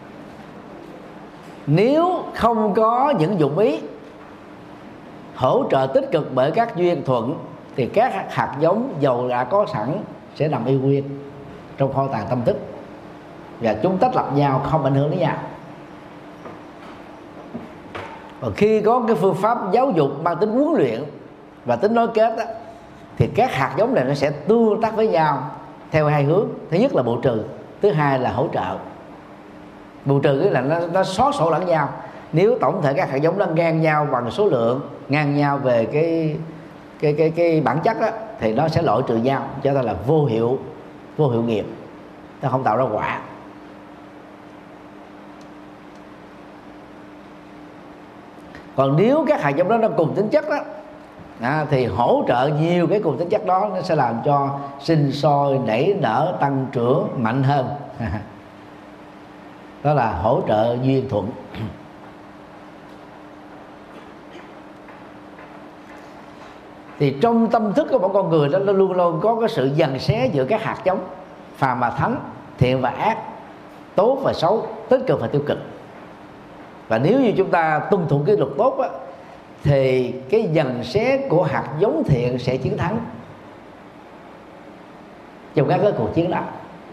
Nếu không có những dụng ý hỗ trợ tích cực bởi các duyên thuận thì các hạt giống dầu đã có sẵn sẽ nằm y nguyên trong kho tàng tâm thức, và chúng tách lập nhau, không ảnh hưởng đến nhau. Và khi có cái phương pháp giáo dục mang tính huấn luyện và tính nối kết đó, thì các hạt giống này nó sẽ tương tác với nhau theo hai hướng. Thứ nhất là bù trừ, thứ hai là hỗ trợ. Bù trừ tức là nó, nó xóa sổ lẫn nhau. Nếu tổng thể các hạt giống nó ngang nhau bằng số lượng, ngang nhau về cái cái cái cái bản chất đó, thì nó sẽ loại trừ nhau, cho nên là vô hiệu vô hiệu nghiệp, nó không tạo ra quả. Còn nếu các hạt giống đó nó cùng tính chất đó à, thì hỗ trợ nhiều cái cùng tính chất đó, nó sẽ làm cho sinh sôi nảy nở tăng trưởng mạnh hơn. Đó là hỗ trợ duyên thuận. Thì trong tâm thức của một con người đó, nó luôn luôn có cái sự dằn xé giữa các hạt giống phàm và thánh, thiện và ác, tốt và xấu, tích cực và tiêu cực. Và nếu như chúng ta tuân thủ cái luật tốt á, thì cái dằn xé của hạt giống thiện sẽ chiến thắng trong các cái cuộc chiến đó.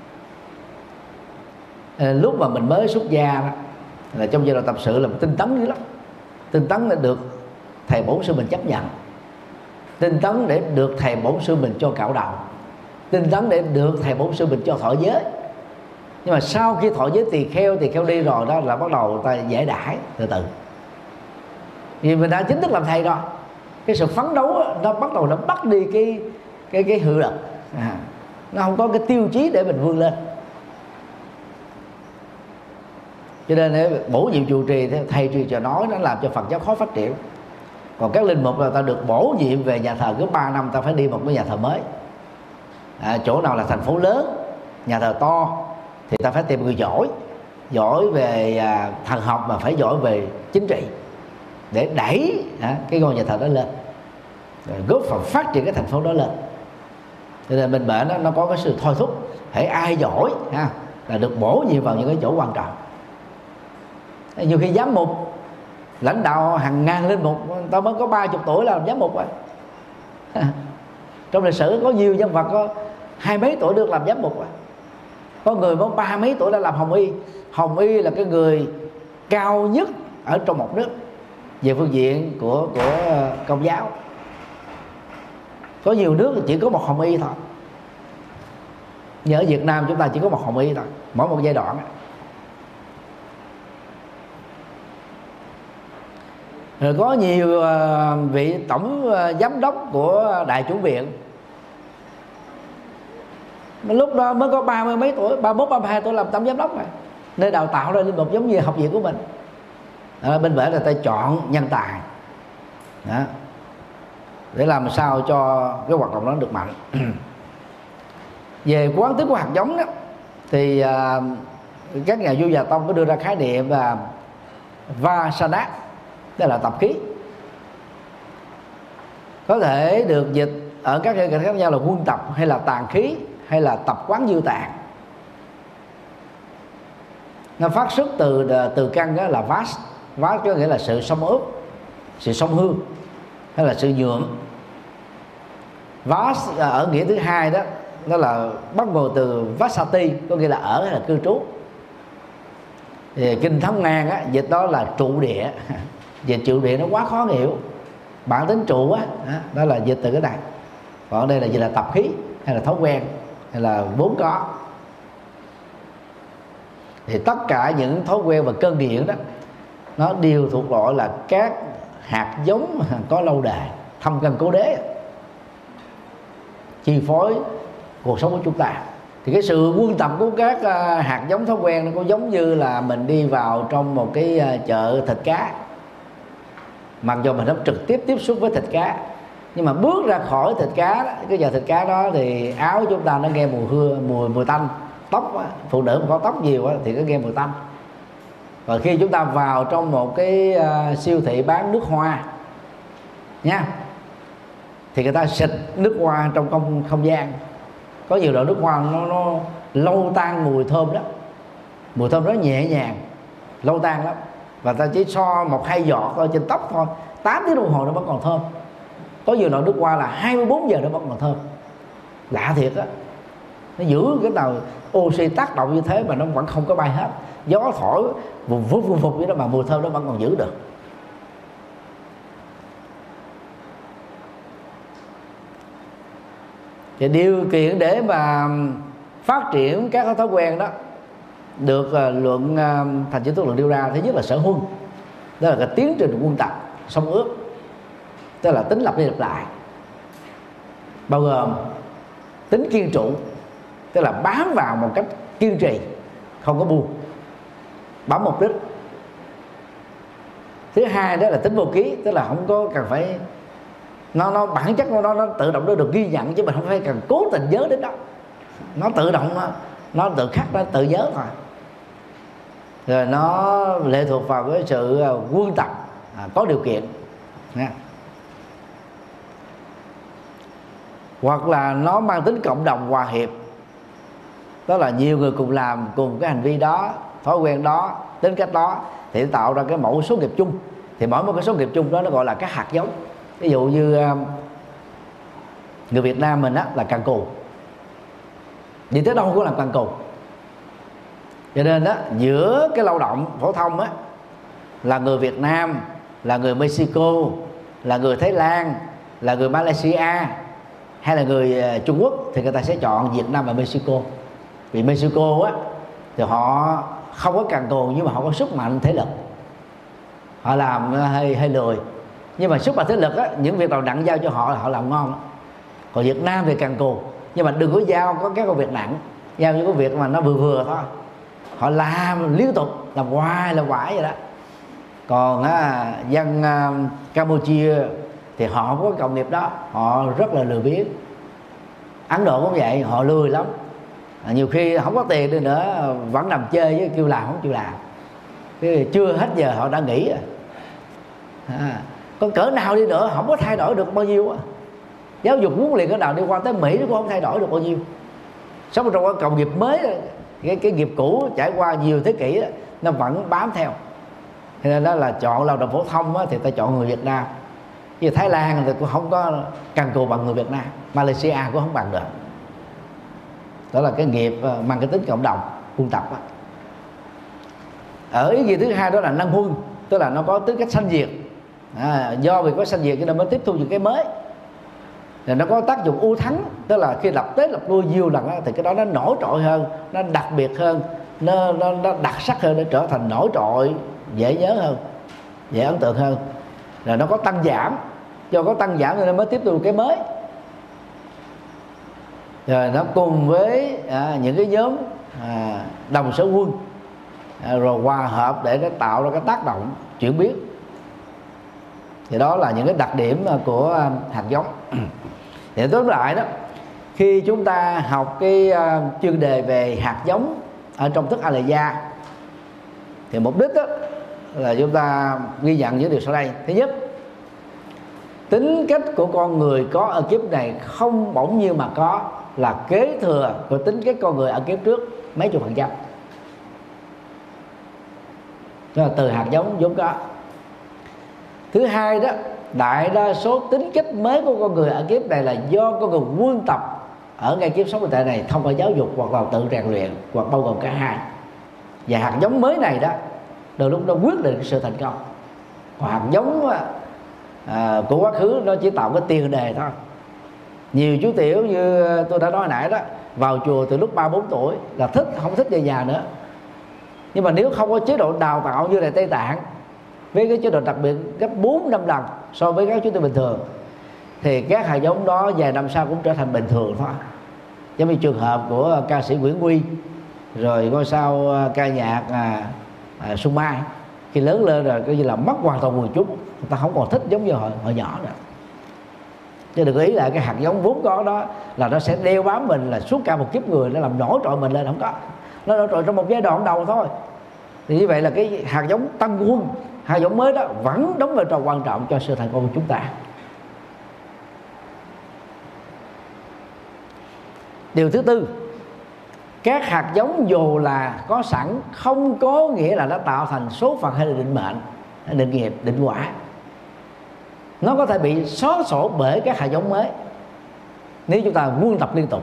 À, lúc mà mình mới xuất gia đó, là trong giai đoạn tập sự là tinh tấn dữ lắm. Tinh tấn để được thầy bổn sư mình chấp nhận, tinh tấn để được thầy bổn sư mình cho cạo đầu, tinh tấn để được thầy bổn sư mình cho thọ giới. Nhưng mà sau khi thọ giới tỳ kheo tỳ kheo đi rồi đó là bắt đầu ta dễ đãi từ từ, vì mình đã chính thức làm thầy rồi. Cái sự phấn đấu đó, nó bắt đầu nó bắt đi cái cái cái hiệu lực, à, nó không có cái tiêu chí để mình vươn lên. Cho nên bổ nhiệm trụ trì thầy trì trò nói nó làm cho Phật giáo khó phát triển. Còn các linh mục là ta được bổ nhiệm về nhà thờ cứ ba năm ta phải đi một cái nhà thờ mới, à, chỗ nào là thành phố lớn, nhà thờ to thì ta phải tìm người giỏi, giỏi về à, thần học mà phải giỏi về chính trị để đẩy à, cái ngôi nhà thờ đó lên, rồi góp phần phát triển cái thành phố đó lên. Cho nên bên bển nó, nó có cái sự thôi thúc, hễ ai giỏi ha, là được bổ nhiệm vào những cái chỗ quan trọng. Nhiều khi giám mục lãnh đạo hàng ngàn linh mục, ta mới có ba chục tuổi là làm giám mục rồi. Trong lịch sử có nhiều nhân vật có hai mấy tuổi được làm giám mục rồi. Có người mới ba mấy tuổi đã làm hồng y. Hồng y là cái người cao nhất ở trong một nước về phương diện của của công giáo. Có nhiều nước chỉ có một hồng y thôi, nhưng ở Việt Nam chúng ta chỉ có một hồng y thôi, mỗi một giai đoạn. Rồi có nhiều vị tổng giám đốc của Đại Chủ viện, lúc đó mới có ba mươi mấy tuổi, ba mươi mốt, ba mươi hai tuổi làm tổng giám đốc rồi, nơi đào tạo ra linh mục giống như học viện của mình. Đó, bên bển là ta chọn nhân tài đó, để làm sao cho cái hoạt động đó được mạnh. Về quán tính của hạt giống đó, thì uh, các nhà vua Già Tông có đưa ra khái niệm là Vasanat, tức là tập khí, có thể được dịch ở các ngữ cảnh khác nhau là quân tập, hay là tàn khí, hay là tập quán dư tàn. Nó phát xuất từ từ căn đó là vas, vas có nghĩa là sự xông ướp, sự xông hư, hay là sự nhuộm. Vas ở nghĩa thứ hai đó, đó là bắt nguồn từ Vasati, có nghĩa là ở hay là cư trú. Thì Kinh Thống Ngan á, dịch đó là trụ địa. Dịch trụ địa nó quá khó hiểu, bản tính trụ á, đó là dịch từ cái này. Còn ở đây là dịch là tập khí, hay là thói quen, hay là vốn có. Thì tất cả những thói quen và cơn nghiện đó, nó đều thuộc loại là các hạt giống có lâu đời, thâm căn cố đế, chi phối cuộc sống của chúng ta. Thì cái sự quân tập của các hạt giống thói quen nó cũng giống như là mình đi vào trong một cái chợ thịt cá, mặc dù mình không trực tiếp tiếp xúc với thịt cá, nhưng mà bước ra khỏi thịt cá đó, cái chợ thịt cá đó thì áo chúng ta nó nghe mùi hương, mùi mùi tanh. Tóc á, phụ nữ mà có tóc nhiều á, thì có nghe mùi tanh. Và khi chúng ta vào trong một cái uh, siêu thị bán nước hoa nha, thì người ta xịt nước hoa trong không, không gian. Có nhiều loại nước hoa nó, nó lâu tan mùi thơm đó, mùi thơm nó nhẹ nhàng, lâu tan lắm. Và ta chỉ so một hai giọt thôi trên tóc thôi, tám tiếng đồng hồ nó vẫn còn thơm. Có nhiều loại nước hoa là hai mươi bốn giờ nó vẫn còn thơm. Lạ thiệt á, nó giữ cái nào oxy tác động như thế mà nó vẫn không có bay hết. Gió thổi vùng vút vùng vụt vậy đó mà mùi thơm nó vẫn còn giữ được. Thì điều kiện để mà phát triển các thói quen đó được uh, luận uh, thành chữ thuốc luận đưa ra, thứ nhất là sở huân, đó là cái tiến trình quân tập xông ướp, tức là tính lặp đi lặp lại, bao gồm tính kiên trụ, tức là bám vào một cách kiên trì, không có buông, bám mục đích. Thứ hai đó là tính vô ký, tức là không có cần phải nó nó bản chất của nó nó tự động nó được ghi nhận, chứ mình không phải cần cố tình nhớ đến đó, nó tự động nó, nó tự khắc, nó tự nhớ thôi. Rồi nó lệ thuộc vào cái sự quân tập à, có điều kiện nha. Hoặc là nó mang tính cộng đồng hòa hiệp, đó là nhiều người cùng làm cùng cái hành vi đó, thói quen đó, tính cách đó, thì tạo ra cái mẫu số nghiệp chung. Thì mỗi một cái số nghiệp chung đó nó gọi là các hạt giống. Ví dụ như người Việt Nam mình á là cần cù, đi tới đâu cũng làm cần cù. Cho nên đó, giữa cái lao động phổ thông á là người Việt Nam, là người Mexico, là người Thái Lan, là người Malaysia hay là người Trung Quốc, thì người ta sẽ chọn Việt Nam và Mexico. Vì Mexico á thì họ không có cần cù, nhưng mà họ có sức mạnh thể lực, họ làm hơi hơi lười, nhưng mà sức mạnh thể lực á, những việc nào nặng giao cho họ là họ làm ngon đó. Còn Việt Nam thì cần cù, nhưng mà đừng có giao có các công việc nặng, giao những cái việc mà nó vừa vừa thôi, họ làm liên tục, làm hoài làm hoài vậy đó. Còn á, dân uh, Campuchia thì họ không có công nghiệp đó, họ rất là lười biếng. Ấn Độ cũng vậy, họ lười lắm, à, nhiều khi không có tiền đi nữa vẫn nằm chơi, với kêu làm không chịu làm, cái chưa hết giờ họ đã nghỉ rồi. À, có cỡ nào đi nữa không có thay đổi được bao nhiêu á. Giáo dục huấn luyện cỡ nào đi qua tới Mỹ nó cũng không thay đổi được bao nhiêu. Sống trong cái công nghiệp mới, cái, cái nghiệp cũ trải qua nhiều thế kỷ đó, nó vẫn bám theo. Cho nên đó là chọn lao động phổ thông á, thì ta chọn người Việt Nam. Như Thái Lan thì cũng không có cần cù bằng người Việt Nam, Malaysia cũng không bằng được. Đó là cái nghiệp mang cái tính cộng đồng, quân tập á. Ở ý nghĩa thứ hai đó là năng huân, tức là nó có tính cách sanh diệt. À, do vì có sanh diệt cho nên mới tiếp thu những cái mới. Rồi nó có tác dụng ưu thắng, tức là khi lập tới lập lui nhiều lần đó, thì cái đó nó nổi trội hơn, nó đặc biệt hơn, nó, nó, nó đặc sắc hơn, nó trở thành nổi trội, dễ nhớ hơn, dễ ấn tượng hơn. Rồi nó có tăng giảm, do có tăng giảm nên nó mới tiếp tục cái mới. Rồi nó cùng với à, những cái nhóm à, đồng sở quân à, rồi hòa hợp để nó tạo ra cái tác động chuyển biến. Thì đó là những cái đặc điểm của hạt giống. Thì tóm lại đó, khi chúng ta học cái uh, chuyên đề về hạt giống ở trong thức A-lệ-gia, thì mục đích đó là chúng ta ghi nhận những điều sau đây. Thứ nhất, tính cách của con người có ở kiếp này không bỗng nhiên mà có, là kế thừa của tính cách con người ở kiếp trước mấy chục phần trăm. Đó là từ hạt giống vốn có. Thứ hai đó, đại đa số tính cách mới của con người ở kiếp này là do con người quân tập ở ngay kiếp sống tại này thông qua giáo dục hoặc là tự rèn luyện, hoặc bao gồm cả hai. Và hạt giống mới này đó đôi lúc nó quyết định sự thành công. Còn hạt giống à, của quá khứ nó chỉ tạo cái tiền đề thôi. Nhiều chú tiểu như tôi đã nói nãy đó, vào chùa từ lúc ba bốn tuổi là thích, không thích về nhà nữa. Nhưng mà nếu không có chế độ đào tạo như là Tây Tạng, với cái chế độ đặc biệt gấp bốn năm lần so với các chú tiểu bình thường, thì các hạt giống đó vài năm sau cũng trở thành bình thường thôi. Giống như trường hợp của ca sĩ Nguyễn Huy, rồi ngôi sao ca nhạc à, à, Xuân Mai, khi lớn lên rồi coi như là mất hoàn toàn quần chúng, người ta không còn thích giống như hồi, hồi nhỏ nữa. Chứ đừng ý là cái hạt giống vốn có đó là nó sẽ đeo bám mình là suốt cả một kiếp người, nó làm nổi trội mình lên, không có. Nó nổi trội trong một giai đoạn đầu thôi. Thì như vậy là cái hạt giống tăng quân, hạt giống mới đó vẫn đóng vai trò quan trọng cho sự thành công của chúng ta. Điều thứ tư, các hạt giống dù là có sẵn không có nghĩa là nó tạo thành số phận hay là định mệnh, định nghiệp, định quả. Nó có thể bị xóa sổ bởi các hạt giống mới nếu chúng ta quân tập liên tục.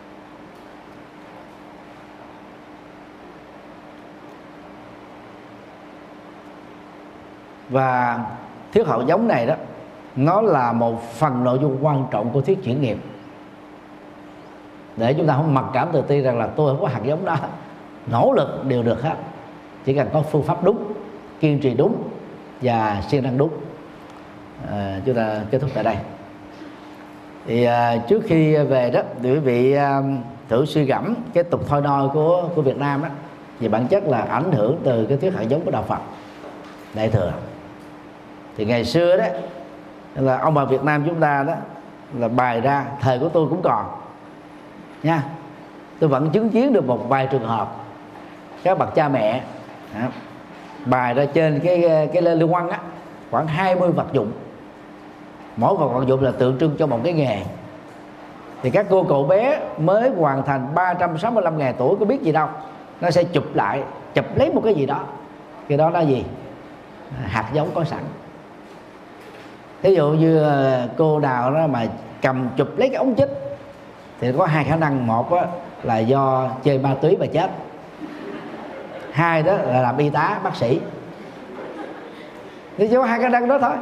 Và thuyết hạt giống này đó, nó là một phần nội dung quan trọng của thuyết chuyển nghiệp, để chúng ta không mặc cảm tự ti rằng là tôi không có hạt giống đó. Nỗ lực đều được hết, chỉ cần có phương pháp đúng, kiên trì đúng và siêng năng đúng. À, chúng ta kết thúc tại đây. Thì à, trước khi về đó, thì quý vị à, thử suy gẫm cái tục thôi nôi của của Việt Nam đó, về bản chất là ảnh hưởng từ cái thuyết hạt giống của đạo Phật Đại thừa. Thì ngày xưa đó là ông bà Việt Nam chúng ta đó là bày ra, thời của tôi cũng còn nha, tôi vẫn chứng kiến được một vài trường hợp các bậc cha mẹ đó, bày ra trên cái cái lư quăng á, khoảng hai mươi vật dụng, mỗi vật vật dụng là tượng trưng cho một cái nghề. Thì các cô cậu bé mới hoàn thành ba trăm sáu mươi lăm ngày tuổi có biết gì đâu, nó sẽ chụp lại, chụp lấy một cái gì đó. Cái đó là gì? Hạt giống có sẵn. Ví dụ như cô nào đó mà cầm chụp lấy cái ống chích thì có hai khả năng. Một đó là do chơi ma túy và chết, hai đó là làm y tá bác sĩ. Thì chỉ có hai khả năng đó thôi.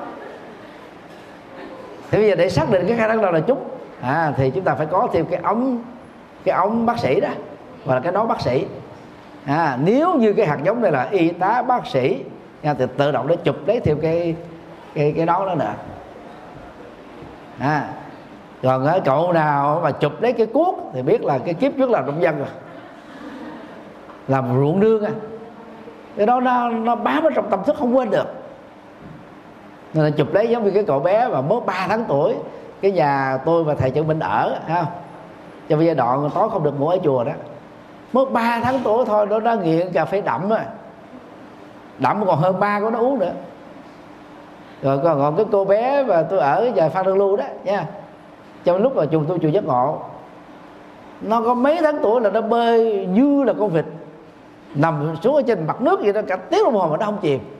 Thì bây giờ để xác định cái khả năng nào là trúng à, thì chúng ta phải có thêm cái ống cái ống bác sĩ đó, hoặc là cái nón bác sĩ. À, nếu như cái hạt giống này là y tá bác sĩ thì tự động nó chụp lấy thêm cái cái cái nón đó nữa. À, còn ở cậu nào mà chụp lấy cái cuốc thì biết là cái kiếp trước là nông dân rồi, làm ruộng nương à. Cái đó nó nó bám ở trong tâm thức không quên được. Nên là chụp lấy giống như cái cậu bé mà mới ba tháng tuổi, cái nhà tôi và thầy Trần Minh ở ha, trong giai đoạn tối không được ngủ ở chùa đó, mới ba tháng tuổi thôi nó đã nghiện cà phê đậm rồi, đậm còn hơn ba của nó uống nữa. Rồi còn, còn cái cô bé mà tôi ở nhà Phan Đăng Lưu đó nha, trong lúc mà chùa tôi chùa Giác Ngộ, nó có mấy tháng tuổi là nó bơi như là con vịt, nằm xuống ở trên mặt nước vậy đó, cả tiếng đồng hồ mà nó không chìm.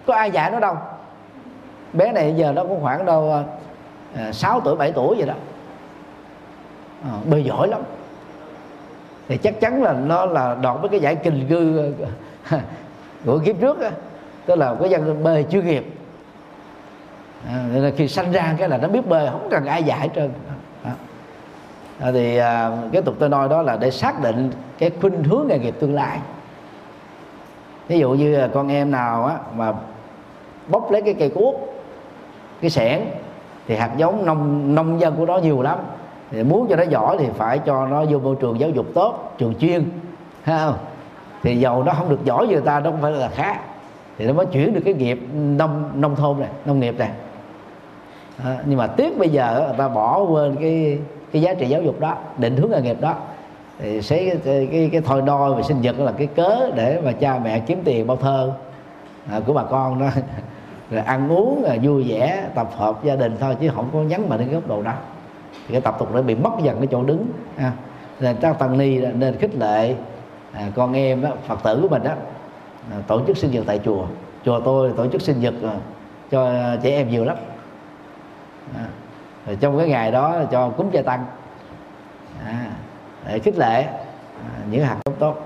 có ai dạy nó đâu. Bé này giờ nó cũng khoảng đâu à, sáu tuổi bảy tuổi vậy đó, à, bơi giỏi lắm. Thì chắc chắn là nó là đoạt với cái giải kình ngư của kiếp trước á, tức là cái dân bơi chuyên nghiệp. À, nên là khi sanh ra cái là nó biết bơi, không cần ai dạy hết trơn. À. À, thì à, cái tục tôi nói đó là để xác định cái khuynh hướng nghề nghiệp tương lai. Ví dụ như con em nào á mà bóc lấy cái cây cuốc, cái xẻng, thì hạt giống nông nông dân của nó nhiều lắm. Thì muốn cho nó giỏi thì phải cho nó vô môi trường giáo dục tốt, trường chuyên, thấy không? Thì dầu nó không được giỏi như người ta, nó không phải là khác, thì nó mới chuyển được cái nghiệp nông nông thôn này, nông nghiệp này. À, nhưng mà tiếc bây giờ người ta bỏ quên cái cái giá trị giáo dục đó, định hướng nghề nghiệp đó, thì sẽ cái cái, cái, cái thôi đôi về sinh nhật là cái cớ để mà cha mẹ kiếm tiền bao thơ à, của bà con đó. Rồi ăn uống rồi vui vẻ tập hợp gia đình thôi, chứ không có nhấn mạnh đến góc độ đó. Thì cái tập tục nó bị mất dần cái chỗ đứng. À, nên các tăng ni nên khích lệ à, con em đó, Phật tử của mình đó à, tổ chức sinh nhật tại chùa. Chùa tôi tổ chức sinh nhật à, cho trẻ em nhiều lắm. À, rồi trong cái ngày đó cho cúng chay tăng à, để khích lệ à, những hạt giống tốt.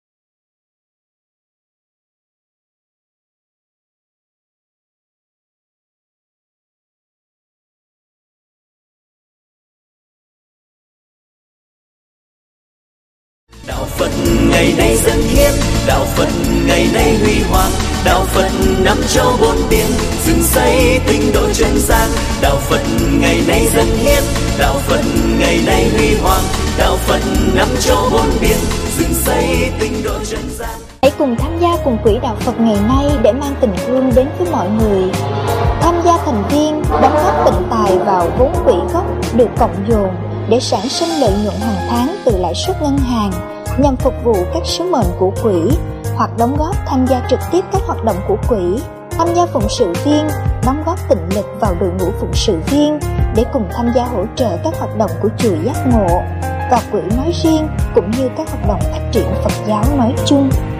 Đạo Phật ngày nay dâng hiến, đạo Phật ngày nay huy hoàng, đạo Phật năm châu bốn biển, dựng xây tinh độ chân gian. Đạo Phật ngày nay dâng hiến, đạo Phật ngày nay huy hoàng, đạo Phật năm châu bốn biển, dựng xây tinh độ chân gian. Hãy cùng tham gia cùng quỹ đạo Phật ngày nay để mang tình thương đến với mọi người. Tham gia thành viên, đóng góp tịnh tài vào vốn quỹ gốc được cộng dồn để sản sinh lợi nhuận hàng tháng từ lãi suất ngân hàng nhằm phục vụ các sứ mệnh của quỹ, hoặc đóng góp tham gia trực tiếp các hoạt động của quỹ, tham gia phụng sự viên, đóng góp tịnh lực vào đội ngũ phụng sự viên để cùng tham gia hỗ trợ các hoạt động của chùa Giác Ngộ và quỹ nói riêng, cũng như các hoạt động phát triển Phật giáo nói chung.